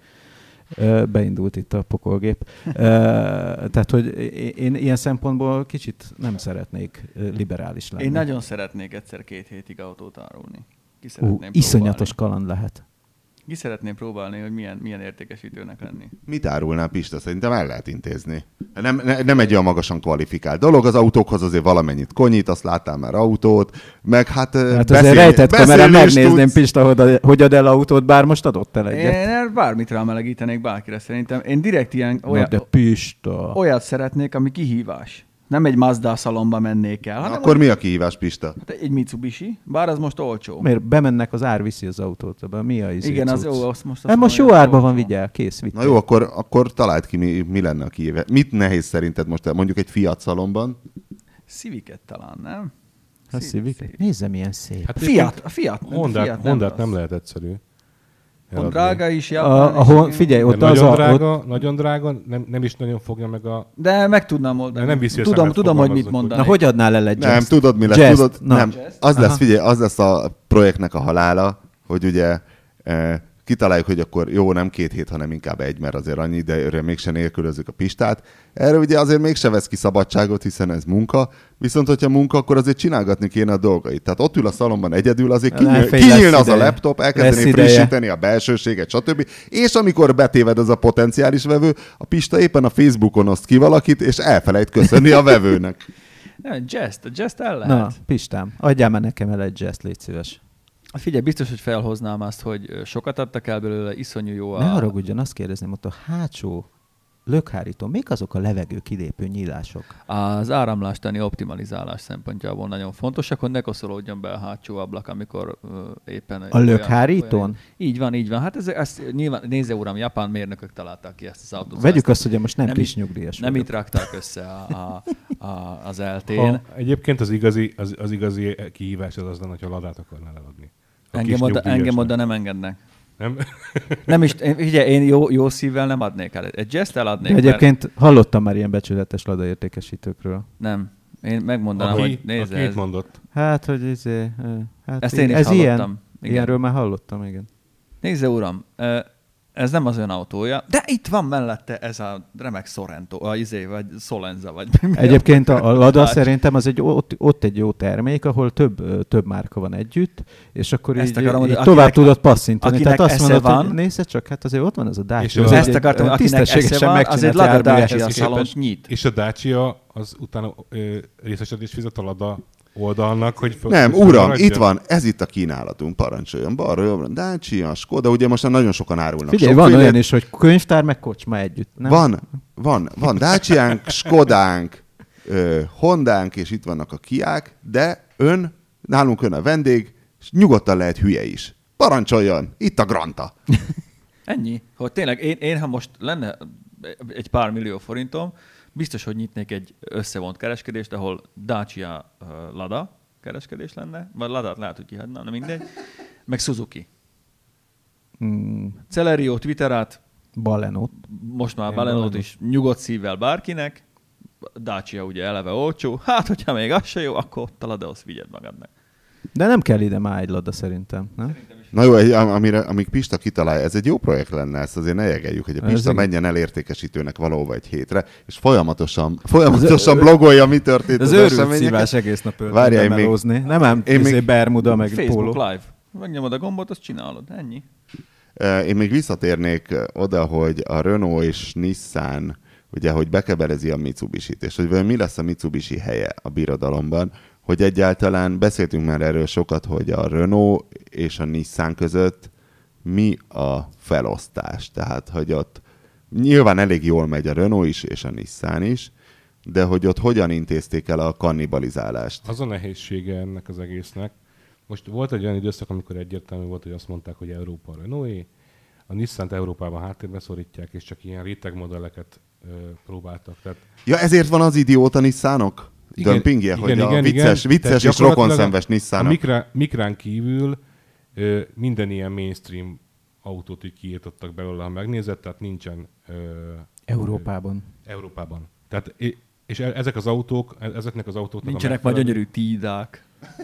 Speaker 2: Ö, beindult itt a pokolgép. Ö, tehát, hogy én ilyen szempontból kicsit nem szeretnék ö, liberális lenni.
Speaker 3: Én nagyon szeretnék egyszer két hétig autót árulni. Ki
Speaker 2: Ú,
Speaker 3: szeretném
Speaker 2: iszonyatos
Speaker 3: próbálni.
Speaker 2: kaland lehet.
Speaker 3: Ki szeretném próbálni, hogy milyen, milyen értékesítőnek lenni.
Speaker 1: Mit árulnál, Pista? Szerintem el lehet intézni. Nem, ne, nem egy olyan magasan kvalifikált dolog, az autókhoz azért valamennyit konyít, azt láttál már autót, meg hát,
Speaker 2: Hát
Speaker 1: beszél,
Speaker 2: azért rejtett kamerán
Speaker 1: beszélni is
Speaker 2: megnézném,
Speaker 1: tudsz.
Speaker 2: Pista, hogy, hogy ad el autót, bár most adott el egyet.
Speaker 3: Én bármit rámelegítenék bárkire szerintem. Én direkt ilyen
Speaker 2: Na,
Speaker 3: olyan,
Speaker 2: de Pista.
Speaker 3: olyat szeretnék, ami kihívás. Nem egy Mazda szalomba mennék el, hanem
Speaker 1: Akkor mi a kihívás, Pista?
Speaker 3: hát egy Mitsubishi, bár az most olcsó.
Speaker 2: Miért bemennek, az ár viszi az autót, abban mi a izé
Speaker 3: Igen, az
Speaker 2: cucc?
Speaker 3: jó, azt most...
Speaker 2: Hát
Speaker 3: azt
Speaker 2: most jó
Speaker 3: mondja,
Speaker 2: árban van,
Speaker 3: olcsó.
Speaker 2: vigyel, kész, vitt.
Speaker 1: Na jó, akkor, akkor találd ki, mi, mi lenne a kihívás. Mit nehéz szerinted most, mondjuk egy Fiat szalomban?
Speaker 3: Civic-et talán, nem?
Speaker 2: A
Speaker 3: Civic.
Speaker 2: Civic? Nézze, milyen szép.
Speaker 4: Hát
Speaker 3: Fiat, a Fiat. nem,
Speaker 4: Hondát,
Speaker 3: Fiat nem
Speaker 4: Hondát
Speaker 3: rossz.
Speaker 4: nem lehet egyszerű.
Speaker 3: Pont
Speaker 4: eladni.
Speaker 3: drága is,
Speaker 2: A,
Speaker 3: japán
Speaker 2: a,
Speaker 3: is,
Speaker 2: hon,
Speaker 3: igen.
Speaker 2: figyelj,
Speaker 4: De
Speaker 2: ott az
Speaker 4: nagyon
Speaker 2: a...
Speaker 4: drága,
Speaker 2: Ott,
Speaker 4: nagyon drága, nem, nem is nagyon fogja meg a...
Speaker 3: De meg tudnám oldani.
Speaker 4: De nem viszi a
Speaker 3: tudom,
Speaker 4: szemet,
Speaker 3: tudom, hogy mit
Speaker 4: fogalmazzunk úgy.
Speaker 3: mondani.
Speaker 2: na, hogy adnál el egy
Speaker 1: Nem,
Speaker 2: jazz?
Speaker 1: tudod, mi lesz?
Speaker 2: Jazz.
Speaker 1: Tudod,
Speaker 2: Na.
Speaker 1: nem.
Speaker 3: Jazz?
Speaker 1: Az lesz,
Speaker 2: Aha.
Speaker 1: figyelj, az lesz a projektnek a halála, hogy ugye eh, kitaláljuk, hogy akkor jó, nem két hét, hanem inkább egy, mert azért annyi, de erre mégsem nélkülözzük a Pistát. Erre ugye azért mégse vesz ki szabadságot, hiszen ez munka, viszont hogyha munka, akkor azért csinálgatni kéne a dolgait. Tehát ott ül a szalomban egyedül, azért
Speaker 2: Nem,
Speaker 1: kinyíl,
Speaker 2: fél,
Speaker 1: kinyílna
Speaker 2: lesz
Speaker 1: az a
Speaker 2: ideje.
Speaker 1: laptop,
Speaker 2: Lesz
Speaker 1: elkezdeni
Speaker 2: ideje.
Speaker 1: frissíteni a belsőséget, stb. És amikor betéved az a potenciális vevő, a Pista éppen a Facebookon oszt ki valakit, és elfelejt köszönni a vevőnek.
Speaker 3: Nem, jazz, a jazz el lehet.
Speaker 2: Na, Pistám, adjál már nekem el egy jazz, légy szíves.
Speaker 3: Hát figyelj, biztos, hogy felhoznám azt, hogy ö, sokat adtak el belőle, iszonyú jó a...
Speaker 2: Ne haragudjon, azt kérdezném, ott a hátsó lökhárító, mik azok a levegő kilépő nyílások?
Speaker 3: Az áramlástani optimalizálás szempontjából nagyon fontosak, hogy ne koszolódjon be a hátsó ablak, amikor ö, éppen...
Speaker 2: A lökhárítón?
Speaker 3: Olyan, így van, így van. Hát ez, ez nyilván, nézze uram, japán mérnökök találták ki ezt az autót.
Speaker 2: Vegyük
Speaker 3: ezt,
Speaker 2: azt, hogy most nem,
Speaker 3: nem
Speaker 2: kis
Speaker 3: így-
Speaker 2: nyugdíjas
Speaker 3: Nem
Speaker 2: vagyok.
Speaker 3: itt rakták össze a, a, a, az eltén.
Speaker 4: Ha, egyébként az igazi, az, az igazi kihívás az az lenne, hogyha Ladát akarnál eladni. A
Speaker 3: Engem
Speaker 4: kis
Speaker 3: oda, engem
Speaker 4: nyugdíjasnak.
Speaker 3: oda nem engednek.
Speaker 4: Nem?
Speaker 3: Nem is, én, ugye, én jó, jó szívvel nem adnék el. Egy jazz eladnék,
Speaker 2: De egyébként hallottam már ilyen becsületes Lada értékesítőkről.
Speaker 3: mert nem. Én megmondanám,
Speaker 4: Aki,
Speaker 3: hogy nézze,
Speaker 4: aki
Speaker 3: ez,
Speaker 4: mit mondott?
Speaker 2: Hát, hogy izé, eh, hát
Speaker 3: Ezt én is
Speaker 2: ez
Speaker 3: hallottam.
Speaker 2: ilyen.
Speaker 3: Igen.
Speaker 2: Ilyenről már hallottam, igen.
Speaker 3: nézze uram, ö, ez nem az ön autója, de itt van mellette ez a remek Sorento, a izé, vagy Solenza, vagy mi.
Speaker 2: Egyébként a, a Lada szerintem az egy, ott, ott egy jó termék, ahol több, több márka van együtt, és akkor
Speaker 3: Ezt
Speaker 2: így,
Speaker 3: akarom
Speaker 2: így
Speaker 3: mondani,
Speaker 2: tovább
Speaker 3: akinek-
Speaker 2: tudod passzintani. Tehát
Speaker 3: akinek
Speaker 2: azt
Speaker 3: esze
Speaker 2: mondod,
Speaker 3: van-
Speaker 2: hogy nézd csak, hát azért ott van ez a Dacia.
Speaker 4: És
Speaker 2: az
Speaker 4: az-
Speaker 3: Ezt
Speaker 2: egy-
Speaker 3: akartam,
Speaker 2: egy
Speaker 3: hogy akinek esze
Speaker 2: tisztességesen
Speaker 3: van, azért
Speaker 2: megcsinált
Speaker 3: Lada
Speaker 2: járművehez
Speaker 3: Dacia
Speaker 2: képest.
Speaker 3: szalont nyit.
Speaker 4: És a Dacia az utána ö, részesedés fizet a Lada oldalnak, hogy... föl-
Speaker 1: Nem,
Speaker 4: föl-
Speaker 1: uram,
Speaker 4: fölmaradjon?
Speaker 1: itt van, ez itt a kínálatunk, parancsoljon. Balra, jobbra, Dacia, Skoda, ugye most már nagyon sokan árulnak.
Speaker 2: Figyelj, van
Speaker 1: sokfélét.
Speaker 2: olyan is, hogy könyvtár meg kocsma együtt. Nem?
Speaker 1: Van, van, van Daciánk, Skodánk, ö, Hondánk, és itt vannak a Kiák, de ön, nálunk ön a vendég, és nyugodtan lehet hülye is. Parancsoljon, itt a Granta.
Speaker 3: Ennyi. Hogy tényleg én, én, ha most lenne egy pár millió forintom, biztos, hogy nyitnék egy összevont kereskedést, ahol Dacia uh, Lada kereskedés lenne, vagy Ladát lehet, hogy kihagyna, na mindegy, meg Suzuki.
Speaker 2: Mm,
Speaker 3: Celerio, Twitterát,
Speaker 2: Balenot.
Speaker 3: most már
Speaker 2: Én
Speaker 3: Balenót
Speaker 2: Balenót.
Speaker 3: is nyugodt szívvel bárkinek, Dacia ugye eleve olcsó, hát hogyha még az se jó, akkor ott a Ladahoz vigyed magadnak.
Speaker 2: De nem kell ide már egy Lada szerintem, nem?
Speaker 1: Na jó, egy- am- amire, amíg Pista kitalálja, ez egy jó projekt lenne, ezt azért ne jegeljük, hogy a
Speaker 2: Ez
Speaker 1: Pista
Speaker 2: igen.
Speaker 1: menjen el értékesítőnek valahova egy hétre, és folyamatosan, folyamatosan blogolja, mi történt
Speaker 2: Ez
Speaker 1: az
Speaker 2: őrült
Speaker 1: eseményeken.
Speaker 2: szívás egész nap
Speaker 1: Várjál, én
Speaker 2: öltönbe
Speaker 1: még-
Speaker 2: melózni. Nem ám
Speaker 1: én
Speaker 2: izé
Speaker 1: még-
Speaker 2: Bermuda, meg
Speaker 3: Facebook
Speaker 2: póló.
Speaker 3: Live. Megnyomod a gombot, azt csinálod. Ennyi.
Speaker 1: Eh, Én még visszatérnék eh, oda, hogy a Renault és Nissan, ugye, hogy bekebelezi a Mitsubishi-t, és hogy vajon mi lesz a Mitsubishi helye a birodalomban, hogy egyáltalán beszéltünk már erről sokat, hogy a Renault és a Nissan között mi a felosztás. Tehát, hogy ott nyilván elég jól megy a Renault is, és a Nissan is, de hogy ott hogyan intézték el a kannibalizálást.
Speaker 4: Az a nehézsége ennek az egésznek. Most volt egy olyan időszak, amikor egyértelmű volt, hogy azt mondták, hogy Európa a Renault-é, a Nissan-t Európában háttérbe szorítják, és csak ilyen rétegmodelleket ö, próbáltak. Tehát
Speaker 1: Ja, ezért van az idióta Nissanok?
Speaker 4: Igen,
Speaker 1: Dömpingje,
Speaker 4: igen,
Speaker 1: hogy
Speaker 4: igen,
Speaker 1: a
Speaker 4: igen.
Speaker 1: vicces,
Speaker 4: Tehát
Speaker 1: vicces és
Speaker 4: gyakorlatilag
Speaker 1: rokonszenves
Speaker 4: a
Speaker 1: Nissanok.
Speaker 4: mikra, mikrán kívül ö, minden ilyen mainstream autót így kiírtottak belőle, ha megnézed, tehát nincsen ö,
Speaker 2: Európában.
Speaker 4: Ö, Európában. Tehát, é- és e- ezek az autók, e- ezeknek az autóknak
Speaker 3: Nincsenek
Speaker 4: a
Speaker 3: már
Speaker 4: megfelelő-
Speaker 3: gyönyörű tídák.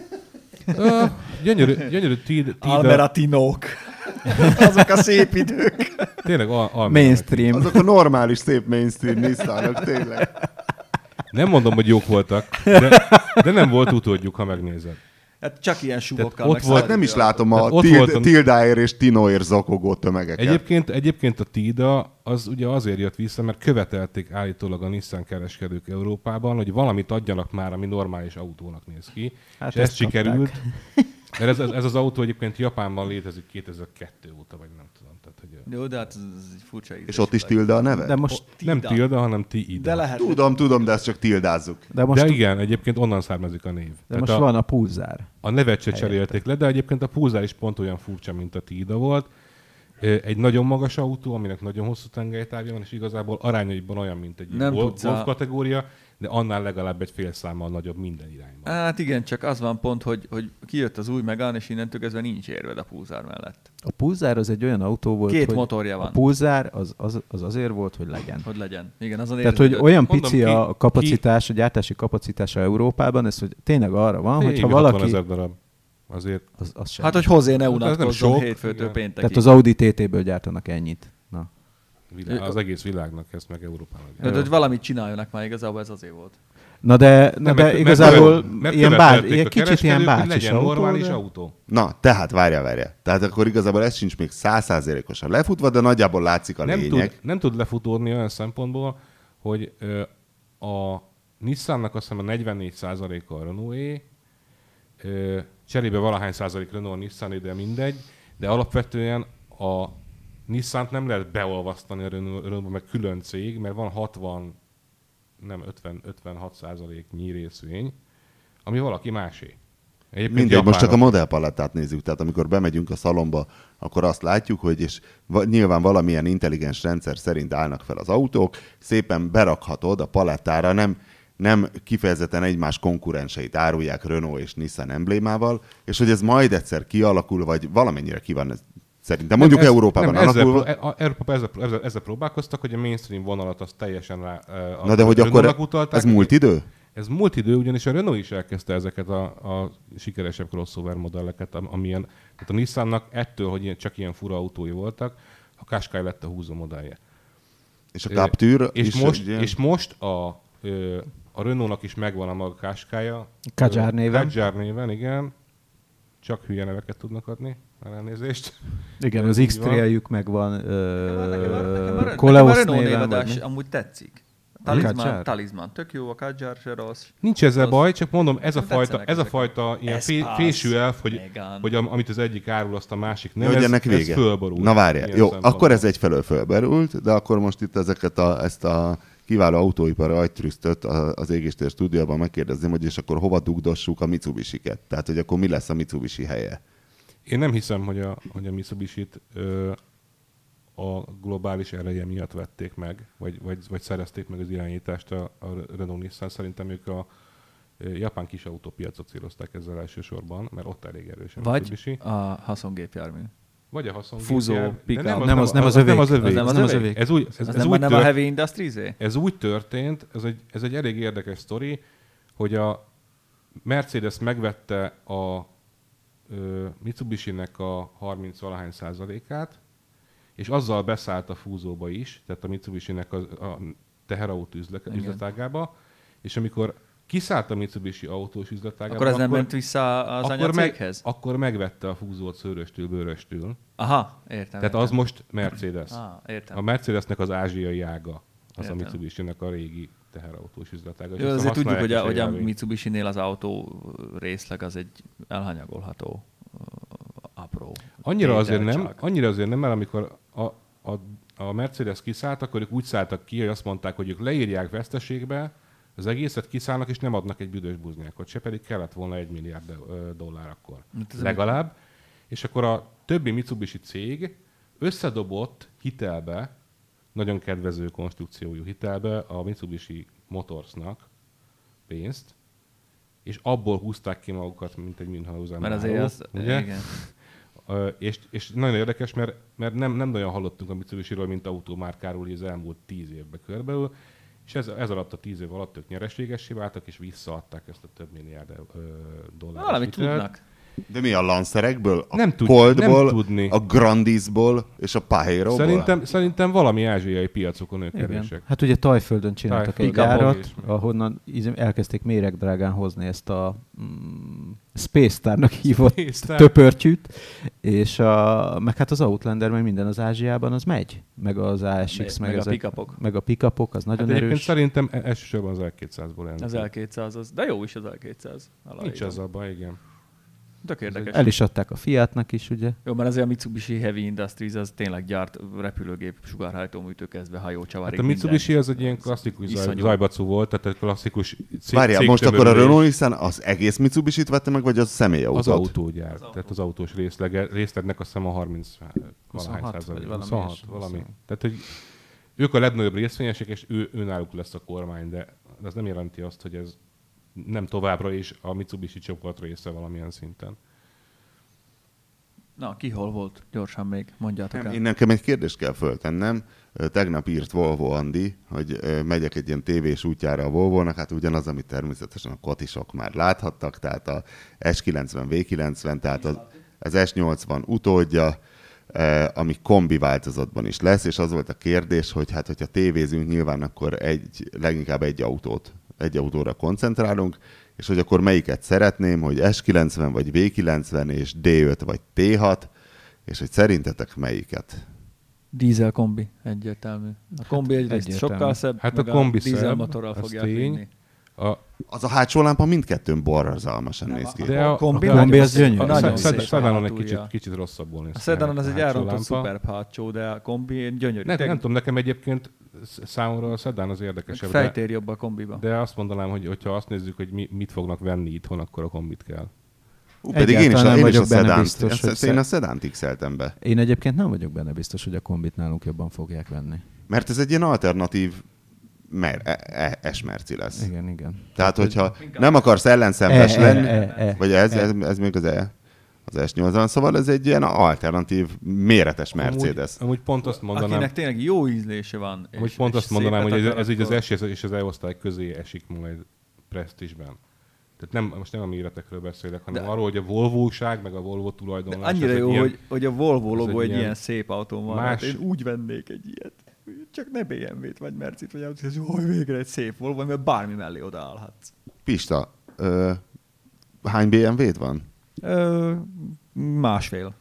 Speaker 4: Ö, gyönyörű, gyönyörű tíd, tíd,
Speaker 3: Almeratinók. Azok a szép idők.
Speaker 4: tényleg al, al,
Speaker 2: Mainstream.
Speaker 1: Azok a normális, szép mainstream Nissanok, tényleg.
Speaker 4: Nem mondom, hogy jók voltak, de, de nem volt utódjuk, ha megnézed.
Speaker 3: Hát csak ilyen sugokkal.
Speaker 4: ott
Speaker 3: meg
Speaker 4: volt-
Speaker 1: Hát nem is látom a
Speaker 4: Tehát ott
Speaker 1: Tild,
Speaker 4: volt a-
Speaker 1: Tildáért és Tinoért zakogó tömegeket.
Speaker 4: Egyébként, egyébként a Tida az ugye azért jött vissza, mert követelték állítólag a Nissan kereskedők Európában, hogy valamit adjanak már, ami normális autónak néz ki.
Speaker 2: Hát
Speaker 4: És ez
Speaker 2: ezt kapták.
Speaker 4: sikerült. Mert ez, ez, ez az autó egyébként Japánban létezik kétezer-kettő óta, vagy nem tudom. Tehát, hogy
Speaker 3: Jó, de hát ez egy furcsa ízés.
Speaker 1: És ott is Tilda a neve?
Speaker 2: De most,
Speaker 4: nem
Speaker 3: Tida.
Speaker 4: Tilda, hanem Ti-Ida.
Speaker 3: De lehet.
Speaker 1: Tudom, tudom, de ezt csak tildázzuk.
Speaker 2: de most,
Speaker 4: De igen, egyébként onnan származik a név.
Speaker 2: de
Speaker 4: Tehát
Speaker 2: most
Speaker 4: a,
Speaker 2: van a Pulsar.
Speaker 4: a nevet se cserélték le, de egyébként a Pulsar is pont olyan furcsa, mint a Tida volt. Ö, Egy nagyon magas autó, aminek nagyon hosszú tengelytávja van, és igazából arányaiban olyan, mint egy
Speaker 3: Nem
Speaker 4: Wolf
Speaker 3: tudsz a-
Speaker 4: Wolf kategória, de annál legalább egy fél számmal nagyobb minden irányban.
Speaker 3: Hát igen, csak az van pont, hogy, hogy kijött az új Megane, és innentől kezdve nincs érved a Pulsar mellett.
Speaker 2: A Pulsar az egy olyan autó volt,
Speaker 3: Két
Speaker 2: hogy
Speaker 3: motorja
Speaker 2: a
Speaker 3: van.
Speaker 2: Pulsar az, az, az azért volt, hogy legyen.
Speaker 3: Hogy legyen. Igen, azon
Speaker 2: Tehát, hogy
Speaker 3: érzed,
Speaker 2: olyan
Speaker 4: Mondom,
Speaker 2: pici
Speaker 4: ki-
Speaker 2: a kapacitás, a gyártási kapacitása Európában, ez hogy tényleg arra van, hogyha valaki...
Speaker 4: ezer darab. Azért
Speaker 2: Az, az sem.
Speaker 3: Hát, hogy hozzá ne
Speaker 4: Ez nem
Speaker 3: unatkozzon
Speaker 4: sok,
Speaker 3: hétfőtől
Speaker 4: igen.
Speaker 3: péntekig.
Speaker 2: Tehát az Audi té té-ből gyártanak ennyit. Na.
Speaker 4: világ, az egész világnak, ezt meg Európának.
Speaker 3: Tehát, hogy valamit csináljanak már, igazából ez azért volt.
Speaker 2: Na de, na
Speaker 4: Nem,
Speaker 2: de
Speaker 4: mert-
Speaker 2: igazából
Speaker 4: mert- mert
Speaker 2: ilyen, bár,
Speaker 4: követelték
Speaker 2: ilyen
Speaker 4: a
Speaker 2: kicsit ilyen
Speaker 4: kereskedők, hogy
Speaker 2: bácsis
Speaker 4: legyen
Speaker 2: autó,
Speaker 4: normális
Speaker 2: de...
Speaker 4: autó.
Speaker 1: Na, tehát várja, várja. Tehát akkor igazából ez sincs még száz százalékosan lefutva, de nagyjából látszik a
Speaker 4: Nem
Speaker 1: lényeg.
Speaker 4: tud, nem tud lefutódni olyan szempontból, hogy ö, a Nissannak azt hiszem a negyvennégy százaléka a Renault-é, ö, cserébe valahány százalék Renault, Nissan, de mindegy, de alapvetően a Nissant nem lehet beolvasztani a Renault- Renault-ba, meg külön cég, mert van hatvan, nem ötven, ötvenhat százaléknyi részvény, ami valaki másé. Egyébként
Speaker 1: Mindegy, most csak a
Speaker 4: japánok.
Speaker 1: modellpalettát nézzük, tehát amikor bemegyünk a szalomba, akkor azt látjuk, hogy és va- nyilván valamilyen intelligens rendszer szerint állnak fel az autók, szépen berakhatod a palettára, nem, nem kifejezetten egymás konkurenseit árulják Renault és Nissan emblémával, és hogy ez majd egyszer kialakul, vagy valamennyire ki van ez, szerintem mondjuk
Speaker 4: Nem, ez-
Speaker 1: Európában
Speaker 4: nem, ezzel,
Speaker 1: alakulva.
Speaker 4: pró- a- Európában ezzel, ezzel, ezzel próbálkoztak, hogy a mainstream vonalat azt teljesen rá, a
Speaker 1: Na de hogy
Speaker 4: Renault-nak
Speaker 1: akkor
Speaker 4: utalták.
Speaker 1: ez múlt idő?
Speaker 4: Ez múlt idő, ugyanis a Renault is elkezdte ezeket a, a sikeresebb crossover modelleket, am- amilyen, tehát a Nissannak ettől, hogy ilyen, csak ilyen fura autói voltak, A Qashqai lett a húzó modellje.
Speaker 1: És a Captur
Speaker 4: és
Speaker 1: is
Speaker 4: most,
Speaker 1: ugye...
Speaker 4: és most a, a Renault-nak is megvan a maga Qashqai-ja.
Speaker 2: Kadjar néven.
Speaker 4: Kadjar néven, igen. Csak hülye neveket tudnak adni. Már elnézést.
Speaker 2: Igen, az X-Trail-jük megvan.
Speaker 3: Nekem
Speaker 2: Koleos
Speaker 3: a Renault
Speaker 2: néven.
Speaker 3: névadás
Speaker 2: vagy mi?
Speaker 3: amúgy tetszik. Talizman,
Speaker 2: Kadjar?
Speaker 3: talizman. Tök jó, a Kadjar se rossz.
Speaker 4: Nincs ezzel
Speaker 3: Az-
Speaker 4: baj, csak mondom, ez a
Speaker 3: Nekem
Speaker 4: fajta,
Speaker 3: tetszenek
Speaker 4: ez a
Speaker 3: ezek.
Speaker 4: fajta ilyen fé,
Speaker 3: Espace,
Speaker 4: fésű elf, hogy,
Speaker 3: Megane.
Speaker 4: hogy am, amit az egyik árul, azt a másik nem.
Speaker 1: Jó, hogy
Speaker 4: ez,
Speaker 1: ennek
Speaker 4: ez
Speaker 1: vége.
Speaker 4: fölborul.
Speaker 1: Na várjál,
Speaker 4: Ilyen
Speaker 1: jó,
Speaker 4: szempontból.
Speaker 1: akkor ez egyfelől fölberült, de akkor most itt ezeket a, ezt a kiváló autóipari agytrüsztöt az Égéstér stúdióban megkérdezném, hogy és akkor hova dugdossuk a Mitsubishi-ket? Tehát, hogy akkor mi lesz a Mitsubishi helye?
Speaker 4: Én nem hiszem, hogy a, hogy a Mitsubishi-t ö, a globális ereje miatt vették meg, vagy, vagy, vagy szerezték meg az irányítást a, a Renault-Nissan. Szerintem ők a ö, japán kis autópiacot célozták ezzel elsősorban, mert ott elég erős a
Speaker 3: Vagy
Speaker 4: Mitsubishi.
Speaker 3: a haszongépjármű.
Speaker 4: Vagy a haszon.
Speaker 3: Fúzó, pick-up.
Speaker 2: Nem az- nem az övék.
Speaker 4: Nem az övék.
Speaker 3: Az nem az
Speaker 4: Ez-
Speaker 3: övék?
Speaker 4: Ez úgy, ez,
Speaker 3: Ez,
Speaker 4: ez
Speaker 3: nem,
Speaker 4: úgy
Speaker 3: nem
Speaker 4: tört-
Speaker 3: a Heavy Industries-é?
Speaker 4: Ez úgy történt, ez egy, ez egy elég érdekes sztori, hogy a Mercedes megvette a ö, Mitsubishi-nek a harminc-valahány százalékát, és azzal beszállt a fúzóba is, tehát a Mitsubishi-nek a, a teherautó üzle-
Speaker 3: Igen.
Speaker 4: üzletágába, és amikor kiszállt a Mitsubishi autós üzletágába,
Speaker 3: Akkor ez nem ment vissza az
Speaker 4: akkor, meg,
Speaker 3: anyacéghez?
Speaker 4: akkor megvette a fúzót szőröstől, bőröstől.
Speaker 3: Aha, értem.
Speaker 4: Tehát
Speaker 3: értem.
Speaker 4: az most Mercedes.
Speaker 3: Ah, értem.
Speaker 4: A Mercedesnek az ázsiai ága, az
Speaker 3: Értem.
Speaker 4: a Mitsubishi-nek a régi teherautós üzletága. és
Speaker 3: Jó,
Speaker 4: ezt
Speaker 3: azért tudjuk,
Speaker 4: használják
Speaker 3: hogy a,
Speaker 4: is
Speaker 3: hogy a
Speaker 4: élvény.
Speaker 3: Mitsubishi-nél az autó részleg az egy elhanyagolható uh, apró.
Speaker 4: Annyira
Speaker 3: tétel
Speaker 4: azért nem,
Speaker 3: csak.
Speaker 4: annyira azért nem, mert amikor a, a, a Mercedes kiszállt, akkor ők úgy szálltak ki, hogy azt mondták, hogy ők leírják veszteségbe, az egészet kiszállnak, és nem adnak egy büdös buznyákot se, pedig kellett volna egy milliárd ö, dollár akkor.
Speaker 3: Hát ez
Speaker 4: Legalább. És akkor a többi Mitsubishi cég összedobott hitelbe, nagyon kedvező konstrukciójú hitelbe a Mitsubishi Motorsnak pénzt, és abból húzták ki magukat, mint egy Münchhausen
Speaker 3: Mert azért
Speaker 4: álló,
Speaker 3: az,
Speaker 4: ugye?
Speaker 3: igen.
Speaker 4: Ö, és, és nagyon érdekes, mert, mert nem, nem nagyon hallottunk a Mitsubishi-ról, mint autómárkáról az elmúlt tíz évben körülbelül, és ez, ez alatt a tíz év alatt ők nyereségessé váltak, és visszaadták ezt a több milliárd ö, dolláros
Speaker 3: Valamit
Speaker 4: hitelt.
Speaker 3: tudnak.
Speaker 1: De mi a Lancerekből, a
Speaker 4: Nem tud-
Speaker 1: Coltból,
Speaker 4: nem tudni.
Speaker 1: a Grandisból és a Pajéróból?
Speaker 4: Szerintem, szerintem valami ázsiai piacokon ők
Speaker 2: Igen.
Speaker 4: erősek.
Speaker 2: Hát ugye Tajföldön csináltak egy
Speaker 4: Tajföldön
Speaker 2: gyárat,
Speaker 4: is.
Speaker 2: ahonnan íz- elkezdték méregdrágán hozni ezt a mm, Space Starnak hívott
Speaker 4: Space Star.
Speaker 2: töpörtyűt, és a, meg hát az Outlander, meg minden az Ázsiában, az megy. Meg az á es iksz,
Speaker 3: Meg
Speaker 2: meg,
Speaker 3: a
Speaker 2: ezek-
Speaker 3: pick-upok.
Speaker 2: meg a pick-upok, az
Speaker 4: Hát
Speaker 2: nagyon
Speaker 4: egyébként
Speaker 2: erős.
Speaker 4: szerintem e- elsősorban az el kétszázból elnök.
Speaker 3: Az el kétszáz az. De jó is az el kétszáz.
Speaker 4: Nincs
Speaker 3: Aláírom.
Speaker 4: az a baj, igen.
Speaker 3: Tök érdekes.
Speaker 2: El is adták a Fiatnak is, ugye?
Speaker 3: Jó, mert azért a Mitsubishi Heavy Industries az tényleg gyárt repülőgép, sugárhajtóműtől kezdve hajócsavarig.
Speaker 4: Hát a Mitsubishi az egy ilyen
Speaker 3: Ez
Speaker 4: klasszikus zaj,
Speaker 3: iszonyú.
Speaker 4: zajbacú volt, tehát egy klasszikus cég,
Speaker 1: Várjál, most akkor a
Speaker 4: cégtömörülés.
Speaker 1: Renault Nissan az egész Mitsubishi-t vette meg, vagy az személyautót?
Speaker 4: Az autógyár, tehát az autós részlege, részlegnek azt hiszem a harminc valahány
Speaker 2: huszonhat,
Speaker 4: százalék.
Speaker 2: vagy valami
Speaker 4: huszonhat,
Speaker 2: ilyesmi,
Speaker 4: valami.
Speaker 2: huszonhat.
Speaker 4: Tehát, hogy ők a legnagyobb részvényesek, és ő, őnáluk lesz a kormány, de ez nem jelenti azt, hogy ez nem továbbra is a Mitsubishi csoport része valamilyen szinten.
Speaker 3: Na, ki hol volt? Gyorsan még, mondjátok
Speaker 1: Nem,
Speaker 3: el.
Speaker 1: én nekem egy kérdést kell föltennem. Ö, Tegnap írt Volvo Andi, hogy ö, megyek egy ilyen tévés útjára a Volvo-nak, hát ugyanaz, amit természetesen a kotisok már láthattak, tehát a es kilencven vé kilencven, tehát az, az es nyolcvan utódja, ö, ami kombi változatban is lesz, és az volt a kérdés, hogy hát, hogyha tévézünk, nyilván akkor egy, leginkább egy autót, egy autóra koncentrálunk, és hogy akkor melyiket szeretném, hogy es kilencven vagy vé kilencven és dé öt vagy té hat, és hogy szerintetek melyiket?
Speaker 3: Dízel kombi, egyértelmű. A kombi egyrészt
Speaker 2: egyértelmű.
Speaker 3: sokkal szebb,
Speaker 4: Hát
Speaker 3: meg
Speaker 4: a kombi
Speaker 3: dízel
Speaker 4: szebb,
Speaker 3: motorral
Speaker 4: az
Speaker 3: fogják
Speaker 4: tény.
Speaker 3: vinni.
Speaker 4: A,
Speaker 1: Az a hátsó lámpa mindkettőn borzalmasan néz ki.
Speaker 4: de a,
Speaker 3: kombi
Speaker 4: a,
Speaker 2: kombi
Speaker 3: nagyon
Speaker 2: az
Speaker 3: szép.
Speaker 2: gyönyörű.
Speaker 4: a,
Speaker 3: Nagyon
Speaker 4: a
Speaker 3: szép
Speaker 4: Szed- Sedanon egy
Speaker 3: hátulja.
Speaker 4: kicsit, kicsit rosszabbul néz
Speaker 3: A
Speaker 4: ki
Speaker 3: Sedanon az egy
Speaker 4: hátsó
Speaker 3: elrontott
Speaker 4: lámpa.
Speaker 3: szuperb hátsó, de a kombi gyönyörű.
Speaker 4: Nem,
Speaker 3: Tényleg
Speaker 4: nem tudom, nekem egyébként sz- számomra a Sedan az érdekesebb, de,
Speaker 3: fejtér jobb a kombiba.
Speaker 4: de azt mondanám, hogy hogyha azt nézzük, hogy mi, mit fognak venni itthon, akkor a kombit kell.
Speaker 1: Ú, pedig én is,
Speaker 2: Egyáltalán
Speaker 1: a,
Speaker 2: nem
Speaker 1: én is a
Speaker 2: vagyok benne
Speaker 1: szedánt,
Speaker 2: biztos,
Speaker 1: ezt,
Speaker 2: hogy
Speaker 1: én a
Speaker 2: sze-
Speaker 1: szedánt x-eltem be.
Speaker 2: Én egyébként nem vagyok benne biztos, hogy a kombit nálunk jobban fogják venni.
Speaker 1: Mert ez egy ilyen alternatív mer, e, e, S-merci lesz.
Speaker 2: Igen, igen.
Speaker 1: Tehát, hogyha nem akarsz ellenszenves
Speaker 2: E,
Speaker 1: lenni,
Speaker 2: e, e, e.
Speaker 1: vagy ez,
Speaker 2: E.
Speaker 1: ez, ez még az E, az es nyolcvan, szóval ez egy ilyen alternatív, méretes Mercedes.
Speaker 4: Amúgy, amúgy pont azt mondanám,
Speaker 3: Akinek tényleg jó ízlése van.
Speaker 4: amúgy
Speaker 3: és-
Speaker 4: pont
Speaker 3: és
Speaker 4: azt mondanám,
Speaker 3: szépet
Speaker 4: hogy ez,
Speaker 3: akar,
Speaker 4: ez így az
Speaker 3: akkor-
Speaker 4: S és az E-osztály közé esik majd presztízsben. Tehát nem, most nem a méretekről beszélek, hanem
Speaker 3: De-
Speaker 4: arról, hogy a Volvo-ság, meg a Volvo
Speaker 3: De
Speaker 4: tulajdonlás.
Speaker 3: annyira
Speaker 4: ez egy
Speaker 3: jó,
Speaker 4: ilyen-
Speaker 3: hogy, hogy a Volvo
Speaker 4: ez
Speaker 3: logó
Speaker 4: egy
Speaker 3: egy
Speaker 4: ilyen
Speaker 3: ilyen szép autón van.
Speaker 4: más-
Speaker 3: Hát én úgy vennék egy ilyet. Csak ne bé em vét, vagy Mercit, vagy autót, hogy végre egy szép Volvo, amivel bármi mellé odaállhatsz.
Speaker 1: Pista, ö, hány bé em vét van?
Speaker 3: Ö, másfél.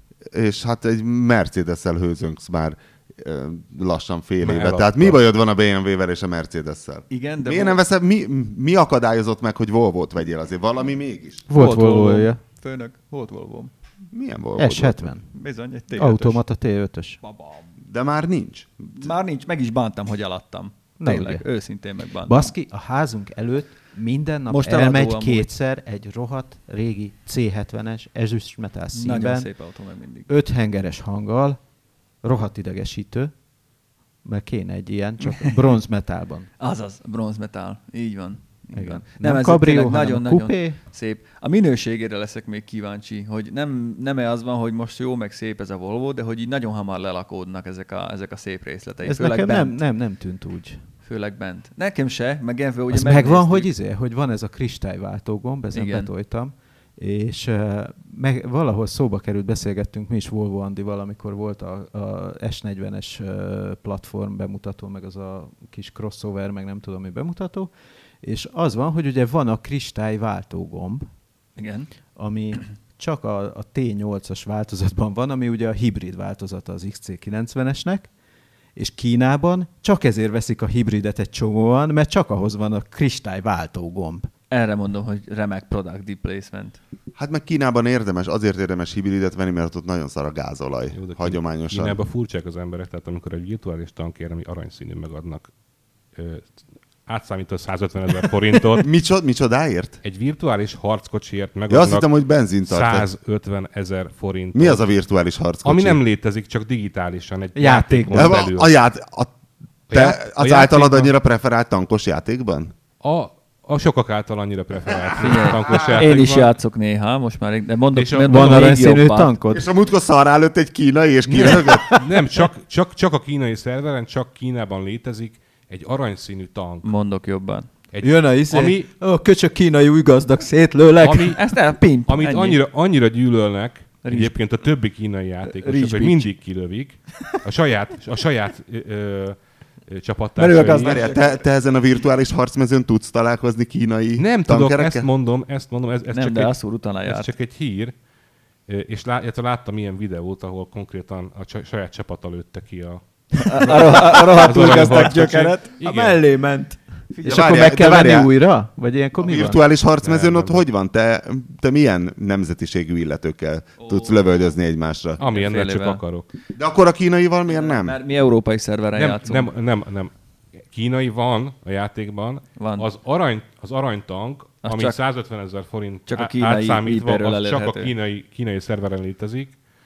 Speaker 1: És hát egy Mercedes-szel hőzöngsz már ö, lassan fél
Speaker 4: Már
Speaker 1: éve.
Speaker 4: eladta.
Speaker 1: Tehát mi bajod van a bé em vé-vel és a Mercedes-szel?
Speaker 3: Igen, de
Speaker 1: Miért nem veszed, mi, mi akadályozott meg, hogy Volvo-t vegyél azért? Valami mégis?
Speaker 2: Volt Volvo-ja.
Speaker 3: Főnök, volt Volvo.
Speaker 1: Milyen Volvo?
Speaker 2: S hetven.
Speaker 3: Bizony, egy té ötös.
Speaker 2: Automata té ötös.
Speaker 3: Babam.
Speaker 1: De már nincs.
Speaker 3: Már nincs, meg is bántam, hogy eladtam.
Speaker 2: Na
Speaker 3: Tényleg,
Speaker 2: ugye.
Speaker 3: őszintén megbántam.
Speaker 2: Baszki, a házunk előtt minden nap
Speaker 3: Most
Speaker 2: Most
Speaker 3: eladó
Speaker 2: elmegy
Speaker 3: amúgy.
Speaker 2: kétszer egy rohadt régi cé hetvenes ezüstmetál
Speaker 3: Nagyon
Speaker 2: színben,
Speaker 3: szép autó meg mindig.
Speaker 2: öt hengeres hanggal, rohadt idegesítő, mert kéne egy ilyen, csak bronzmetálban.
Speaker 3: Azaz, bronzmetál. Így van. Így
Speaker 2: Igen.
Speaker 3: van.
Speaker 2: Nem
Speaker 3: ez
Speaker 2: kabrió,
Speaker 3: tényleg
Speaker 2: hanem
Speaker 3: nagyon-nagyon
Speaker 2: kupé.
Speaker 3: szép. A minőségére leszek még kíváncsi, hogy nem, nem-e az van, hogy most jó meg szép ez a Volvo, de hogy így nagyon hamar lelakódnak ezek a, ezek a szép részletei.
Speaker 2: Ez
Speaker 3: főleg
Speaker 2: nekem
Speaker 3: bent.
Speaker 2: nem, nem, nem tűnt úgy.
Speaker 3: Főleg bent. Nekem se, meg Genfő ugye
Speaker 2: Az megvan,
Speaker 3: megnéztük.
Speaker 2: hogy izé, hogy van ez a kristályváltó gomb, ezen
Speaker 3: Igen.
Speaker 2: betoltam, és uh, meg, valahol szóba került, beszélgettünk mi is Volvo Andival, amikor volt a, a es negyvenes uh, platform bemutató, meg az a kis crossover, meg nem tudom mi bemutató, és az van, hogy ugye van a kristályváltó gomb,
Speaker 3: Igen.
Speaker 2: ami csak a, a té nyolcas változatban van, ami ugye a hibrid változata az iksz cé kilencvenesnek, és Kínában csak ezért veszik a hibridet egy csomóan, mert csak ahhoz van a kristályváltó gomb.
Speaker 3: Erre mondom, hogy remek product displacement.
Speaker 1: Hát meg Kínában érdemes, azért érdemes hibridet venni, mert ott nagyon szar a gázolaj,
Speaker 4: Jó, de
Speaker 1: hagyományosan.
Speaker 4: Kínában furcsák az emberek, tehát amikor egy virtuális tankért, ami aranyszínű megadnak, ö, átszámítva százötvenezer forintot,
Speaker 1: Micsod, micsodáért?
Speaker 4: egy virtuális harckocsiért
Speaker 1: Ja, azt
Speaker 4: megadnak
Speaker 1: hittem, hogy benzint tart.
Speaker 4: százötvenezer forintot.
Speaker 1: Mi az a virtuális harckocsi?
Speaker 4: Ami nem létezik, csak digitálisan, egy
Speaker 2: Játékban.
Speaker 4: játékon
Speaker 1: A,
Speaker 4: belül.
Speaker 1: a, ját, a, te,
Speaker 4: já- a
Speaker 1: az általad
Speaker 4: játékban-
Speaker 1: annyira preferált tankos játékban?
Speaker 4: A, a sokak által annyira preferált tankos játékban.
Speaker 3: Én is játszok néha, most már, de mondok,
Speaker 4: És a-
Speaker 3: mondom
Speaker 2: Van
Speaker 3: még
Speaker 2: aranyszínű
Speaker 3: jobbat.
Speaker 2: tankod?
Speaker 1: És a múltkor szarrá lőtt egy kínai, és kiröhögött?
Speaker 4: Nem, csak, csak, csak a kínai szerveren, csak Kínában létezik egy aranyszínű tank.
Speaker 3: Mondok jobban.
Speaker 4: Egy,
Speaker 2: Jön a izé,
Speaker 4: ami,
Speaker 2: a köcsög kínai új gazdag, szétlőlek.
Speaker 4: ami,
Speaker 3: Ezt el, pimp,
Speaker 4: amit
Speaker 3: ennyi.
Speaker 4: annyira, annyira gyűlölnek,
Speaker 3: Rizs-
Speaker 4: egyébként a többi kínai játékosok,
Speaker 3: Rizs
Speaker 4: hogy
Speaker 3: bitch.
Speaker 4: mindig kilövik a saját, a saját ö, ö,
Speaker 3: Mert
Speaker 4: csapattársai.
Speaker 3: ő a gazdag.
Speaker 1: Várjál, te, te ezen a virtuális harcmezőn tudsz találkozni kínai
Speaker 4: Nem tudok,
Speaker 1: tankerekkel?
Speaker 4: ezt mondom, ezt mondom, ez, ez,
Speaker 3: Nem,
Speaker 4: csak,
Speaker 3: de
Speaker 4: egy,
Speaker 3: Asszúr utána
Speaker 4: ez
Speaker 3: járt.
Speaker 4: csak egy hír, Ö, és lá, illetve láttam ilyen videót, ahol konkrétan a csa- saját csapata lőtte ki a,
Speaker 3: A, a, a rohadt
Speaker 4: az
Speaker 3: új gazdag
Speaker 4: aranyharckocsit.
Speaker 3: gyökeret.
Speaker 2: A
Speaker 4: Igen.
Speaker 2: mellé ment.
Speaker 1: Ja,
Speaker 2: És akkor
Speaker 1: várjál,
Speaker 2: meg
Speaker 1: de
Speaker 2: kell venni
Speaker 1: várjál.
Speaker 2: újra? Vagy ilyenkor
Speaker 1: A
Speaker 2: mi van?
Speaker 1: virtuális harcmezőn
Speaker 4: Nem,
Speaker 1: ott
Speaker 4: nem.
Speaker 1: hogy van? Te, te milyen nemzetiségű illetőkkel tudsz lövöldözni egymásra?
Speaker 4: Amilyennél csak
Speaker 3: Félével.
Speaker 4: akarok.
Speaker 1: De akkor a kínaival miért nem?
Speaker 3: Mert mi európai szerveren
Speaker 4: Nem,
Speaker 3: játszunk.
Speaker 4: nem, nem, nem. Kínai van a játékban.
Speaker 3: Van.
Speaker 4: Az, arany, az aranytank,
Speaker 3: Az
Speaker 4: ami
Speaker 3: csak-
Speaker 4: százötvenezer forint
Speaker 3: csak a
Speaker 4: á-
Speaker 3: kínai
Speaker 4: átszámítva,
Speaker 3: í péről
Speaker 4: az csak a
Speaker 3: elérhető.
Speaker 4: kínai, kínai szerveren létezik.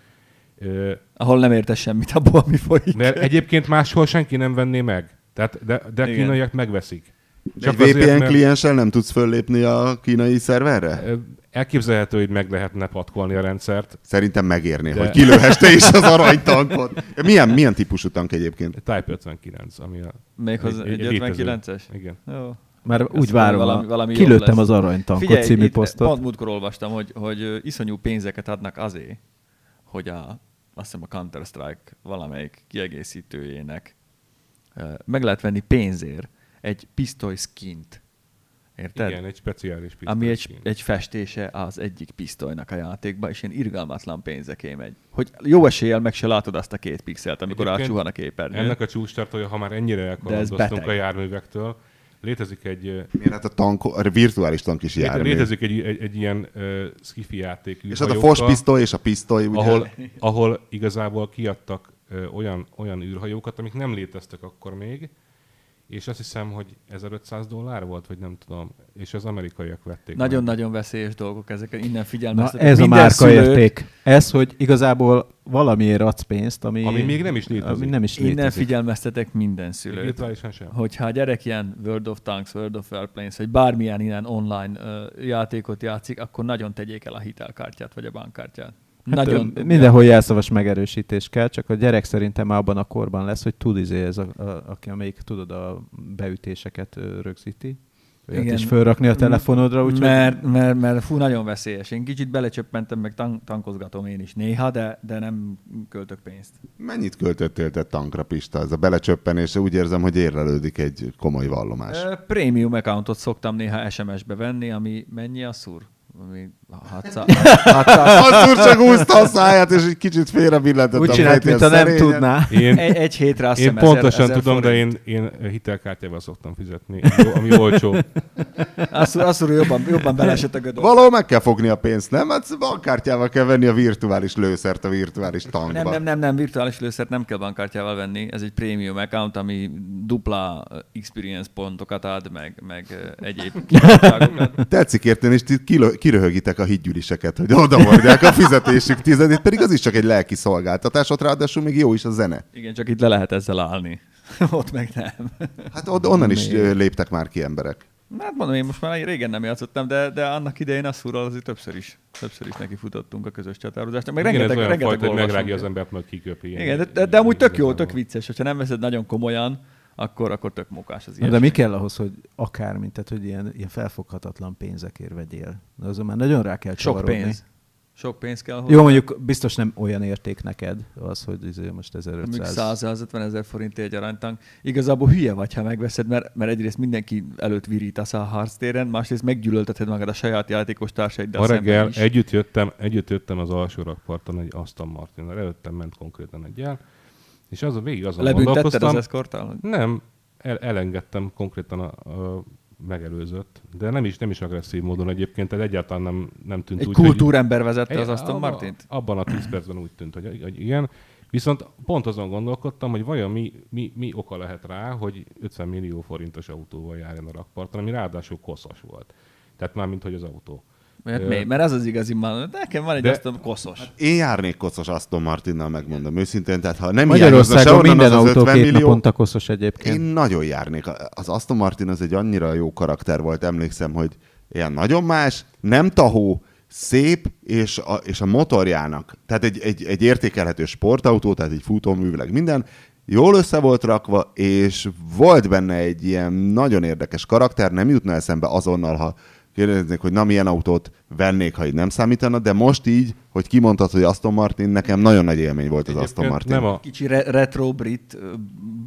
Speaker 4: Ö,
Speaker 3: Ahol nem értesz semmit abból, ami folyik.
Speaker 4: Mert egyébként máshol senki nem venné meg. Tehát, de, de a
Speaker 3: Igen.
Speaker 4: kínaiak megveszik.
Speaker 1: De egy vé pé en klienssel nem tudsz föllépni a kínai szerverre?
Speaker 4: Ö, Elképzelhető, hogy meg lehetne patkolni a rendszert.
Speaker 1: Szerintem megérné,
Speaker 4: De-
Speaker 1: hogy kilőhess te is az aranytankot. Milyen, milyen típusú tank egyébként?
Speaker 4: Type ötvenkilenc, ami a...
Speaker 3: Méghozzá egy
Speaker 4: létező.
Speaker 3: ötvenkilences?
Speaker 4: Igen.
Speaker 3: Jó.
Speaker 2: Mert
Speaker 3: Azt
Speaker 2: úgy
Speaker 3: mondom,
Speaker 2: várom,
Speaker 3: valami-
Speaker 2: valami,
Speaker 3: valami jó
Speaker 2: kilőttem
Speaker 3: lesz.
Speaker 2: az aranytankot
Speaker 3: Figyelj,
Speaker 2: című
Speaker 3: itt
Speaker 2: posztot.
Speaker 3: pont múltkor olvastam, hogy, hogy ö, iszonyú pénzeket adnak azért, hogy a, azt hiszem a Counter-Strike valamelyik kiegészítőjének ö, meg lehet venni pénzért egy pisztoly skint. Érted?
Speaker 4: Igen, egy speciális pisztoly
Speaker 3: Ami egy,
Speaker 4: skin.
Speaker 3: egy festése az egyik pisztolynak a játékban, és ilyen irgalmatlan pénzeké megy. Hogy jó eséllyel meg se látod azt a két pixelt, amikor
Speaker 4: Egyébként
Speaker 3: átsuhan a képernyő.
Speaker 4: Ennek a csúcstartója, ha már ennyire elkalandoztunk
Speaker 3: beteg.
Speaker 4: a járművektől, létezik egy, ö,
Speaker 1: Miért hát a, tank, a virtuális tank is
Speaker 4: léte-
Speaker 1: jármű.
Speaker 4: létezik egy, egy, egy ilyen uh, skifi játék
Speaker 1: És hát a
Speaker 4: űrhajókkal,
Speaker 1: fospisztoly és a pisztoly, ugye?
Speaker 4: ahol, ahol igazából kiadtak ö, olyan, olyan űrhajókat, amik nem léteztek akkor még, és azt hiszem, hogy ezerötszáz dollár volt, vagy nem tudom, és az amerikaiak vették meg.
Speaker 3: Nagyon-nagyon veszélyes dolgok ezek, innen
Speaker 2: Na,
Speaker 3: figyelmeztetek.
Speaker 2: ez a
Speaker 3: Minden
Speaker 2: márkaérték. Ez, hogy igazából valamiért adsz pénzt, ami,
Speaker 4: Ami még nem is létezik.
Speaker 2: Ami nem is
Speaker 3: Szülőt. Innen
Speaker 2: létezik.
Speaker 3: figyelmeztetek minden szülőt.
Speaker 4: Virtuálisan sem.
Speaker 3: Hogyha a gyerek ilyen World of Tanks, World of Warplanes, vagy bármilyen ilyen online uh, játékot játszik, akkor nagyon tegyék el a hitelkártyát, vagy a bankkártyát.
Speaker 2: Hát
Speaker 3: nagyon
Speaker 2: ö, mindenhol jelszavas megerősítés kell, csak a gyerek szerintem már abban a korban lesz, hogy tud izé ez, a, a, aki, amelyik tudod a beütéseket ö, rögzíti. Olyat is fölrakni a telefonodra, úgyhogy...
Speaker 3: Mert, mert, mert fú, nagyon veszélyes. Én kicsit belecsöppentem, meg tank, tankozgatom én is néha, de, de nem költök pénzt.
Speaker 1: Mennyit költöttél te tankra, Pista? Ez a belecsöppenés, úgy érzem, hogy érlelődik egy komoly vallomás.
Speaker 3: Uh, Premium accountot szoktam néha es em es-be venni, ami mennyi a szúr? Ami hatszáz...
Speaker 1: Asszúr csak húzta a száját, és egy kicsit félre billentett
Speaker 2: úgy
Speaker 1: a
Speaker 2: csinált, mint a nem tudná.
Speaker 4: Én,
Speaker 3: egy, egy hétre azt
Speaker 4: én
Speaker 3: hiszem
Speaker 4: pontosan
Speaker 3: ezer,
Speaker 4: tudom,
Speaker 3: ezer
Speaker 4: de én, én hitelkártyával szoktam fizetni, ami olcsó.
Speaker 3: Asszúr, asszúr jobban, jobban belesett a gödör.
Speaker 1: Valahol meg kell fogni a pénzt, nem? Hát bankkártyával kell venni a virtuális lőszert a virtuális tankba.
Speaker 3: Nem, nem, nem, nem, virtuális lőszert nem kell bankkártyával venni. Ez egy premium account, ami dupla experience pontokat ad, meg, meg egyéb kívánságokat.
Speaker 1: Tetszik érteni, és ti kilö- kiröhögitek a hídgyűliseket, hogy odahordják a fizetésük tizedét, pedig az is csak egy lelki szolgáltatás, ott ráadásul még jó is a zene.
Speaker 3: Igen, csak itt le lehet ezzel állni. Ott meg nem.
Speaker 1: Hát od- onnan is léptek már ki emberek.
Speaker 3: Hát mondom, én most már régen nem játszottam, de, de annak idején Asszúrral azért többször is, többször is neki futottunk a közös csatározásnak. Meg
Speaker 4: Igen,
Speaker 3: rengeteg,
Speaker 4: ez olyan
Speaker 3: rengeteg
Speaker 4: fajta, hogy
Speaker 3: olvasónk.
Speaker 4: megrágja az embert, meg kiköpi.
Speaker 3: Igen, de, de, de amúgy tök jó, tök vicces. Hogyha nem veszed nagyon komolyan, akkor, akkor tök mókás az
Speaker 2: Na,
Speaker 3: ilyesmi.
Speaker 2: de mi kell ahhoz, hogy akármint, tehát hogy ilyen, ilyen felfoghatatlan pénzekért vegyél? De azon már nagyon rá kell
Speaker 3: Sok
Speaker 2: csavarodni.
Speaker 3: pénz. Sok pénz kell hozzá.
Speaker 2: Jó, mondjuk biztos nem olyan érték neked az, hogy izé most
Speaker 3: Mondjuk
Speaker 2: ezerötszáz.
Speaker 3: száz-százötven ezer forint egy aranytank. Igazából hülye vagy, ha megveszed, mert, mert egyrészt mindenki előtt virítasz a harctéren, másrészt meggyűlölteted magad a saját játékos társaiddal
Speaker 4: Ma
Speaker 3: szemben
Speaker 4: reggel
Speaker 3: is.
Speaker 4: együtt jöttem, együtt jöttem az alsó rakparton egy Aston Martinnal. Előttem ment konkrétan egy jel, és az, végig azon
Speaker 3: Lebüntetted
Speaker 4: gondolkoztam.
Speaker 3: az eszkorttal?
Speaker 4: Nem, el, elengedtem konkrétan a, a megelőzött, de nem is, nem is agresszív módon egyébként, tehát egyáltalán nem, nem tűnt
Speaker 3: Egy
Speaker 4: úgy,
Speaker 3: kultúrember vezette
Speaker 4: hogy...
Speaker 3: az Aston
Speaker 4: abba-
Speaker 3: Martint?
Speaker 4: Abban a tíz percben úgy tűnt, hogy, hogy igen. Viszont pont azon gondolkodtam, hogy vajon mi, mi, mi oka lehet rá, hogy ötven millió forintos autóval járjon a rakparton, ami ráadásul koszos volt. Tehát már mint hogy az autó.
Speaker 3: Mert,
Speaker 4: Ö,
Speaker 3: mi? Mert ez az igazi már. Nekem van egy
Speaker 4: de-
Speaker 3: Aston koszos.
Speaker 1: Én járnék kocos Aston Martinnal, megmondom őszintén, tehát ha nem
Speaker 2: Magyarországon
Speaker 1: hiányozna
Speaker 2: minden
Speaker 1: az
Speaker 2: autó
Speaker 1: ötven
Speaker 2: két
Speaker 1: millió,
Speaker 2: naponta koszos egyébként.
Speaker 1: én nagyon járnék. Az Aston Martin az egy annyira jó karakter volt, emlékszem, hogy ilyen nagyon más, nem tahó, szép, és a, és a motorjának, tehát egy, egy, egy értékelhető sportautó, tehát egy futóművileg minden, jól össze volt rakva, és volt benne egy ilyen nagyon érdekes karakter, nem jutna eszembe azonnal, ha kérdeznék, hogy na milyen autót vennék, ha így nem számítana, de most így, hogy kimondtad, hogy Aston Martin, nekem nagyon nagy élmény volt az Aston
Speaker 4: Egyébként
Speaker 1: Martin.
Speaker 4: Nem a,
Speaker 3: Kicsi re- retro brit ö,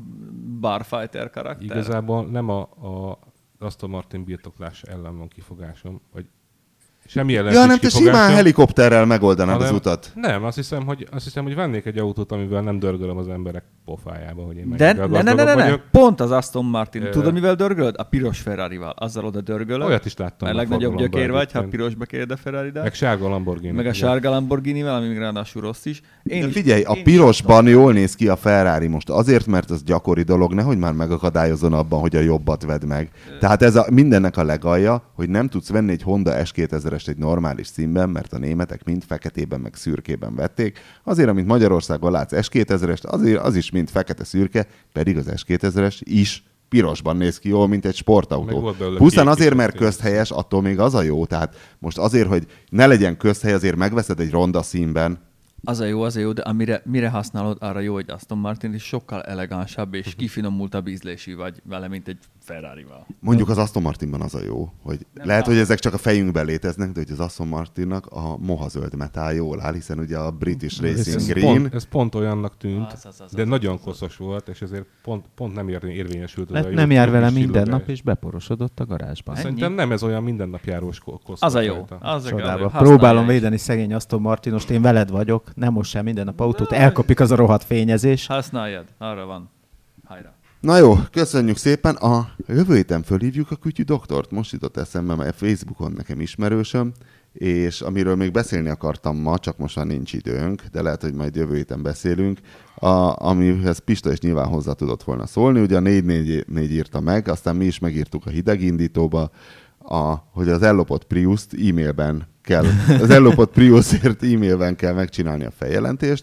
Speaker 3: barfighter karakter.
Speaker 4: igazából nem a, a Aston Martin birtoklás ellen van kifogásom, vagy semmi ellen
Speaker 1: Ja,
Speaker 4: nincs
Speaker 1: nem, te
Speaker 4: kifogásom,
Speaker 1: simán helikopterrel megoldanád
Speaker 4: hanem-
Speaker 1: az utat.
Speaker 4: Nem, azt hiszem, hogy, azt hiszem, hogy vennék egy autót, amivel nem dörgölöm az emberek pofájába, hogy én
Speaker 3: De
Speaker 4: mennyivel
Speaker 3: ne, ne, ne,
Speaker 4: gazdagabb
Speaker 3: ne, ne,
Speaker 4: vagyok.
Speaker 3: pont az Aston Martin.
Speaker 4: Ö,
Speaker 3: Tudod, mivel dörgölöd? A piros Ferrarival. Azzal oda dörgölöd.
Speaker 4: Olyat is láttam.
Speaker 3: Mert
Speaker 4: a
Speaker 3: legnagyobb
Speaker 4: forgalomban
Speaker 3: gyökér vagy, ha
Speaker 4: egyébként.
Speaker 3: pirosba kéred a ferrari
Speaker 4: Meg sárga Lamborghini.
Speaker 3: meg a
Speaker 4: igen.
Speaker 3: sárga Lamborghinivel, ami még ráadásul rossz is. Én
Speaker 1: De
Speaker 3: is-
Speaker 1: figyelj, a
Speaker 3: én is
Speaker 1: pirosban jól néz ki a Ferrari most azért, mert az gyakori dolog, nehogy már megakadályozzon abban, hogy a jobbat vedd meg. Tehát ez a, mindennek a legalja, hogy nem tudsz venni egy Honda es kétezres egy normális színben, mert a németek mind feketében meg szürkében vették. Azért, amit Magyarországon látsz es kétezrest, azért az is mind fekete-szürke, pedig az es kétezres is pirosban néz ki jól, mint egy
Speaker 4: Meg
Speaker 1: sportautó.
Speaker 4: volt belőle
Speaker 1: Pusztán
Speaker 4: kék
Speaker 1: azért,
Speaker 4: is,
Speaker 1: mert
Speaker 4: tényleg.
Speaker 1: közhelyes, attól még az a jó. Tehát most azért, hogy ne legyen közhely, azért megveszed egy ronda színben.
Speaker 3: Az a jó, az a jó, de amire, mire használod, arra jó, hogy Aston Martin is sokkal elegánsabb és
Speaker 4: Mhm.
Speaker 3: kifinomultabb ízlésű vagy vele, mint egy Ferrarival.
Speaker 1: Mondjuk az Aston Martinban az a jó, hogy
Speaker 3: Nem
Speaker 1: lehet,
Speaker 3: áll.
Speaker 1: hogy ezek csak a fejünkben léteznek, de hogy az Aston Martinnak a mohazöld metál jól áll, hiszen ugye a British Racing
Speaker 4: Ez
Speaker 1: Green.
Speaker 4: pont, ez pont olyannak tűnt,
Speaker 3: Az, az, az,
Speaker 4: de
Speaker 3: az,
Speaker 4: nagyon
Speaker 3: az, az.
Speaker 4: koszos volt, és ezért pont, pont nem ér, érvényesült. az
Speaker 2: Mert
Speaker 4: a
Speaker 2: nem
Speaker 4: jó-
Speaker 2: jár
Speaker 4: jó
Speaker 2: vele
Speaker 4: kis
Speaker 2: minden
Speaker 4: csillogás.
Speaker 2: nap, és beporosodott a garázsban.
Speaker 3: Ennyi?
Speaker 4: Szerintem nem ez olyan mindennapjárós ko- koszos.
Speaker 3: Az a jó.
Speaker 4: rajta.
Speaker 3: Az a
Speaker 2: Csodába.
Speaker 3: jó.
Speaker 2: Próbálom
Speaker 3: Használja is.
Speaker 2: védeni szegény Aston Martinost, én veled vagyok, nem most sem minden nap autót, elkopik az a rohadt fényezés.
Speaker 3: Használjad, arra van. Hajrá.
Speaker 1: Na jó, köszönjük szépen. A jövő héten fölhívjuk a Kütyű Doktort. Most jutott eszembe, mert Facebookon nekem ismerősöm, és amiről még beszélni akartam ma, csak most már nincs időnk, de lehet, hogy majd jövő héten beszélünk, a, amihez Pista is nyilván hozzá tudott volna szólni. Ugye a négy négy négy írta meg, aztán mi is megírtuk a hidegindítóba, a, hogy az ellopott Prius-t e-mailben kell, az ellopott Priusért e-mailben kell megcsinálni a feljelentést,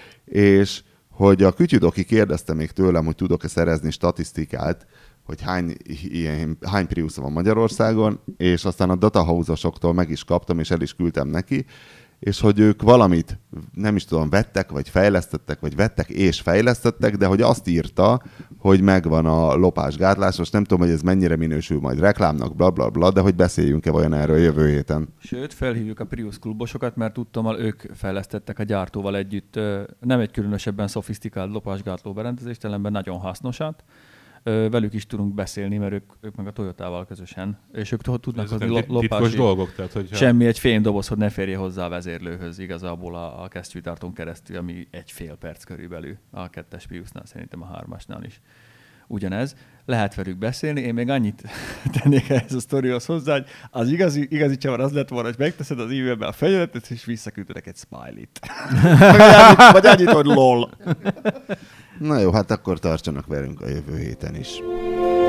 Speaker 1: és hogy a Kütyüdoki kérdezte még tőlem, hogy tudok-e szerezni statisztikát, hogy hány, ilyen, hány Prius van Magyarországon, és aztán a datahouse-osoktól meg is kaptam, és el is küldtem neki, és hogy ők valamit, nem is tudom, vettek, vagy fejlesztettek, vagy vettek és fejlesztettek, de hogy azt írta, hogy megvan a lopásgátlás, most nem tudom, hogy ez mennyire minősül majd reklámnak, bla bla bla, de hogy beszéljünk-e vajon erről jövő héten.
Speaker 3: Sőt, felhívjuk a Prius klubosokat, mert tudtam, ők fejlesztettek a gyártóval együtt nem egy különösebben szofisztikált lopásgátló berendezést, ellenben nagyon hasznosat. Velük is tudunk beszélni, mert ők, ők meg a Toyotával közösen, és ők tudnak hozni lo- lopási...
Speaker 4: dolgok, tehát hogyha...
Speaker 3: Semmi, egy fénydoboz, hogy ne férje hozzá a vezérlőhöz igazából a, a kesztyűtartón keresztül, ami egy fél perc körülbelül a kettes Priusnál, szerintem a hármasnál is. Ugyanez. Lehet velük beszélni, én még annyit tennék ehhez a sztorihoz hozzá, hogy az igazi, igazi csavar az lett volna, hogy megteszed az e-mailbe a felületet, és visszaküldtek egy smiley-t. Vagy annyit, hogy lol.
Speaker 1: Na jó, hát akkor tartsanak velünk a jövő héten is.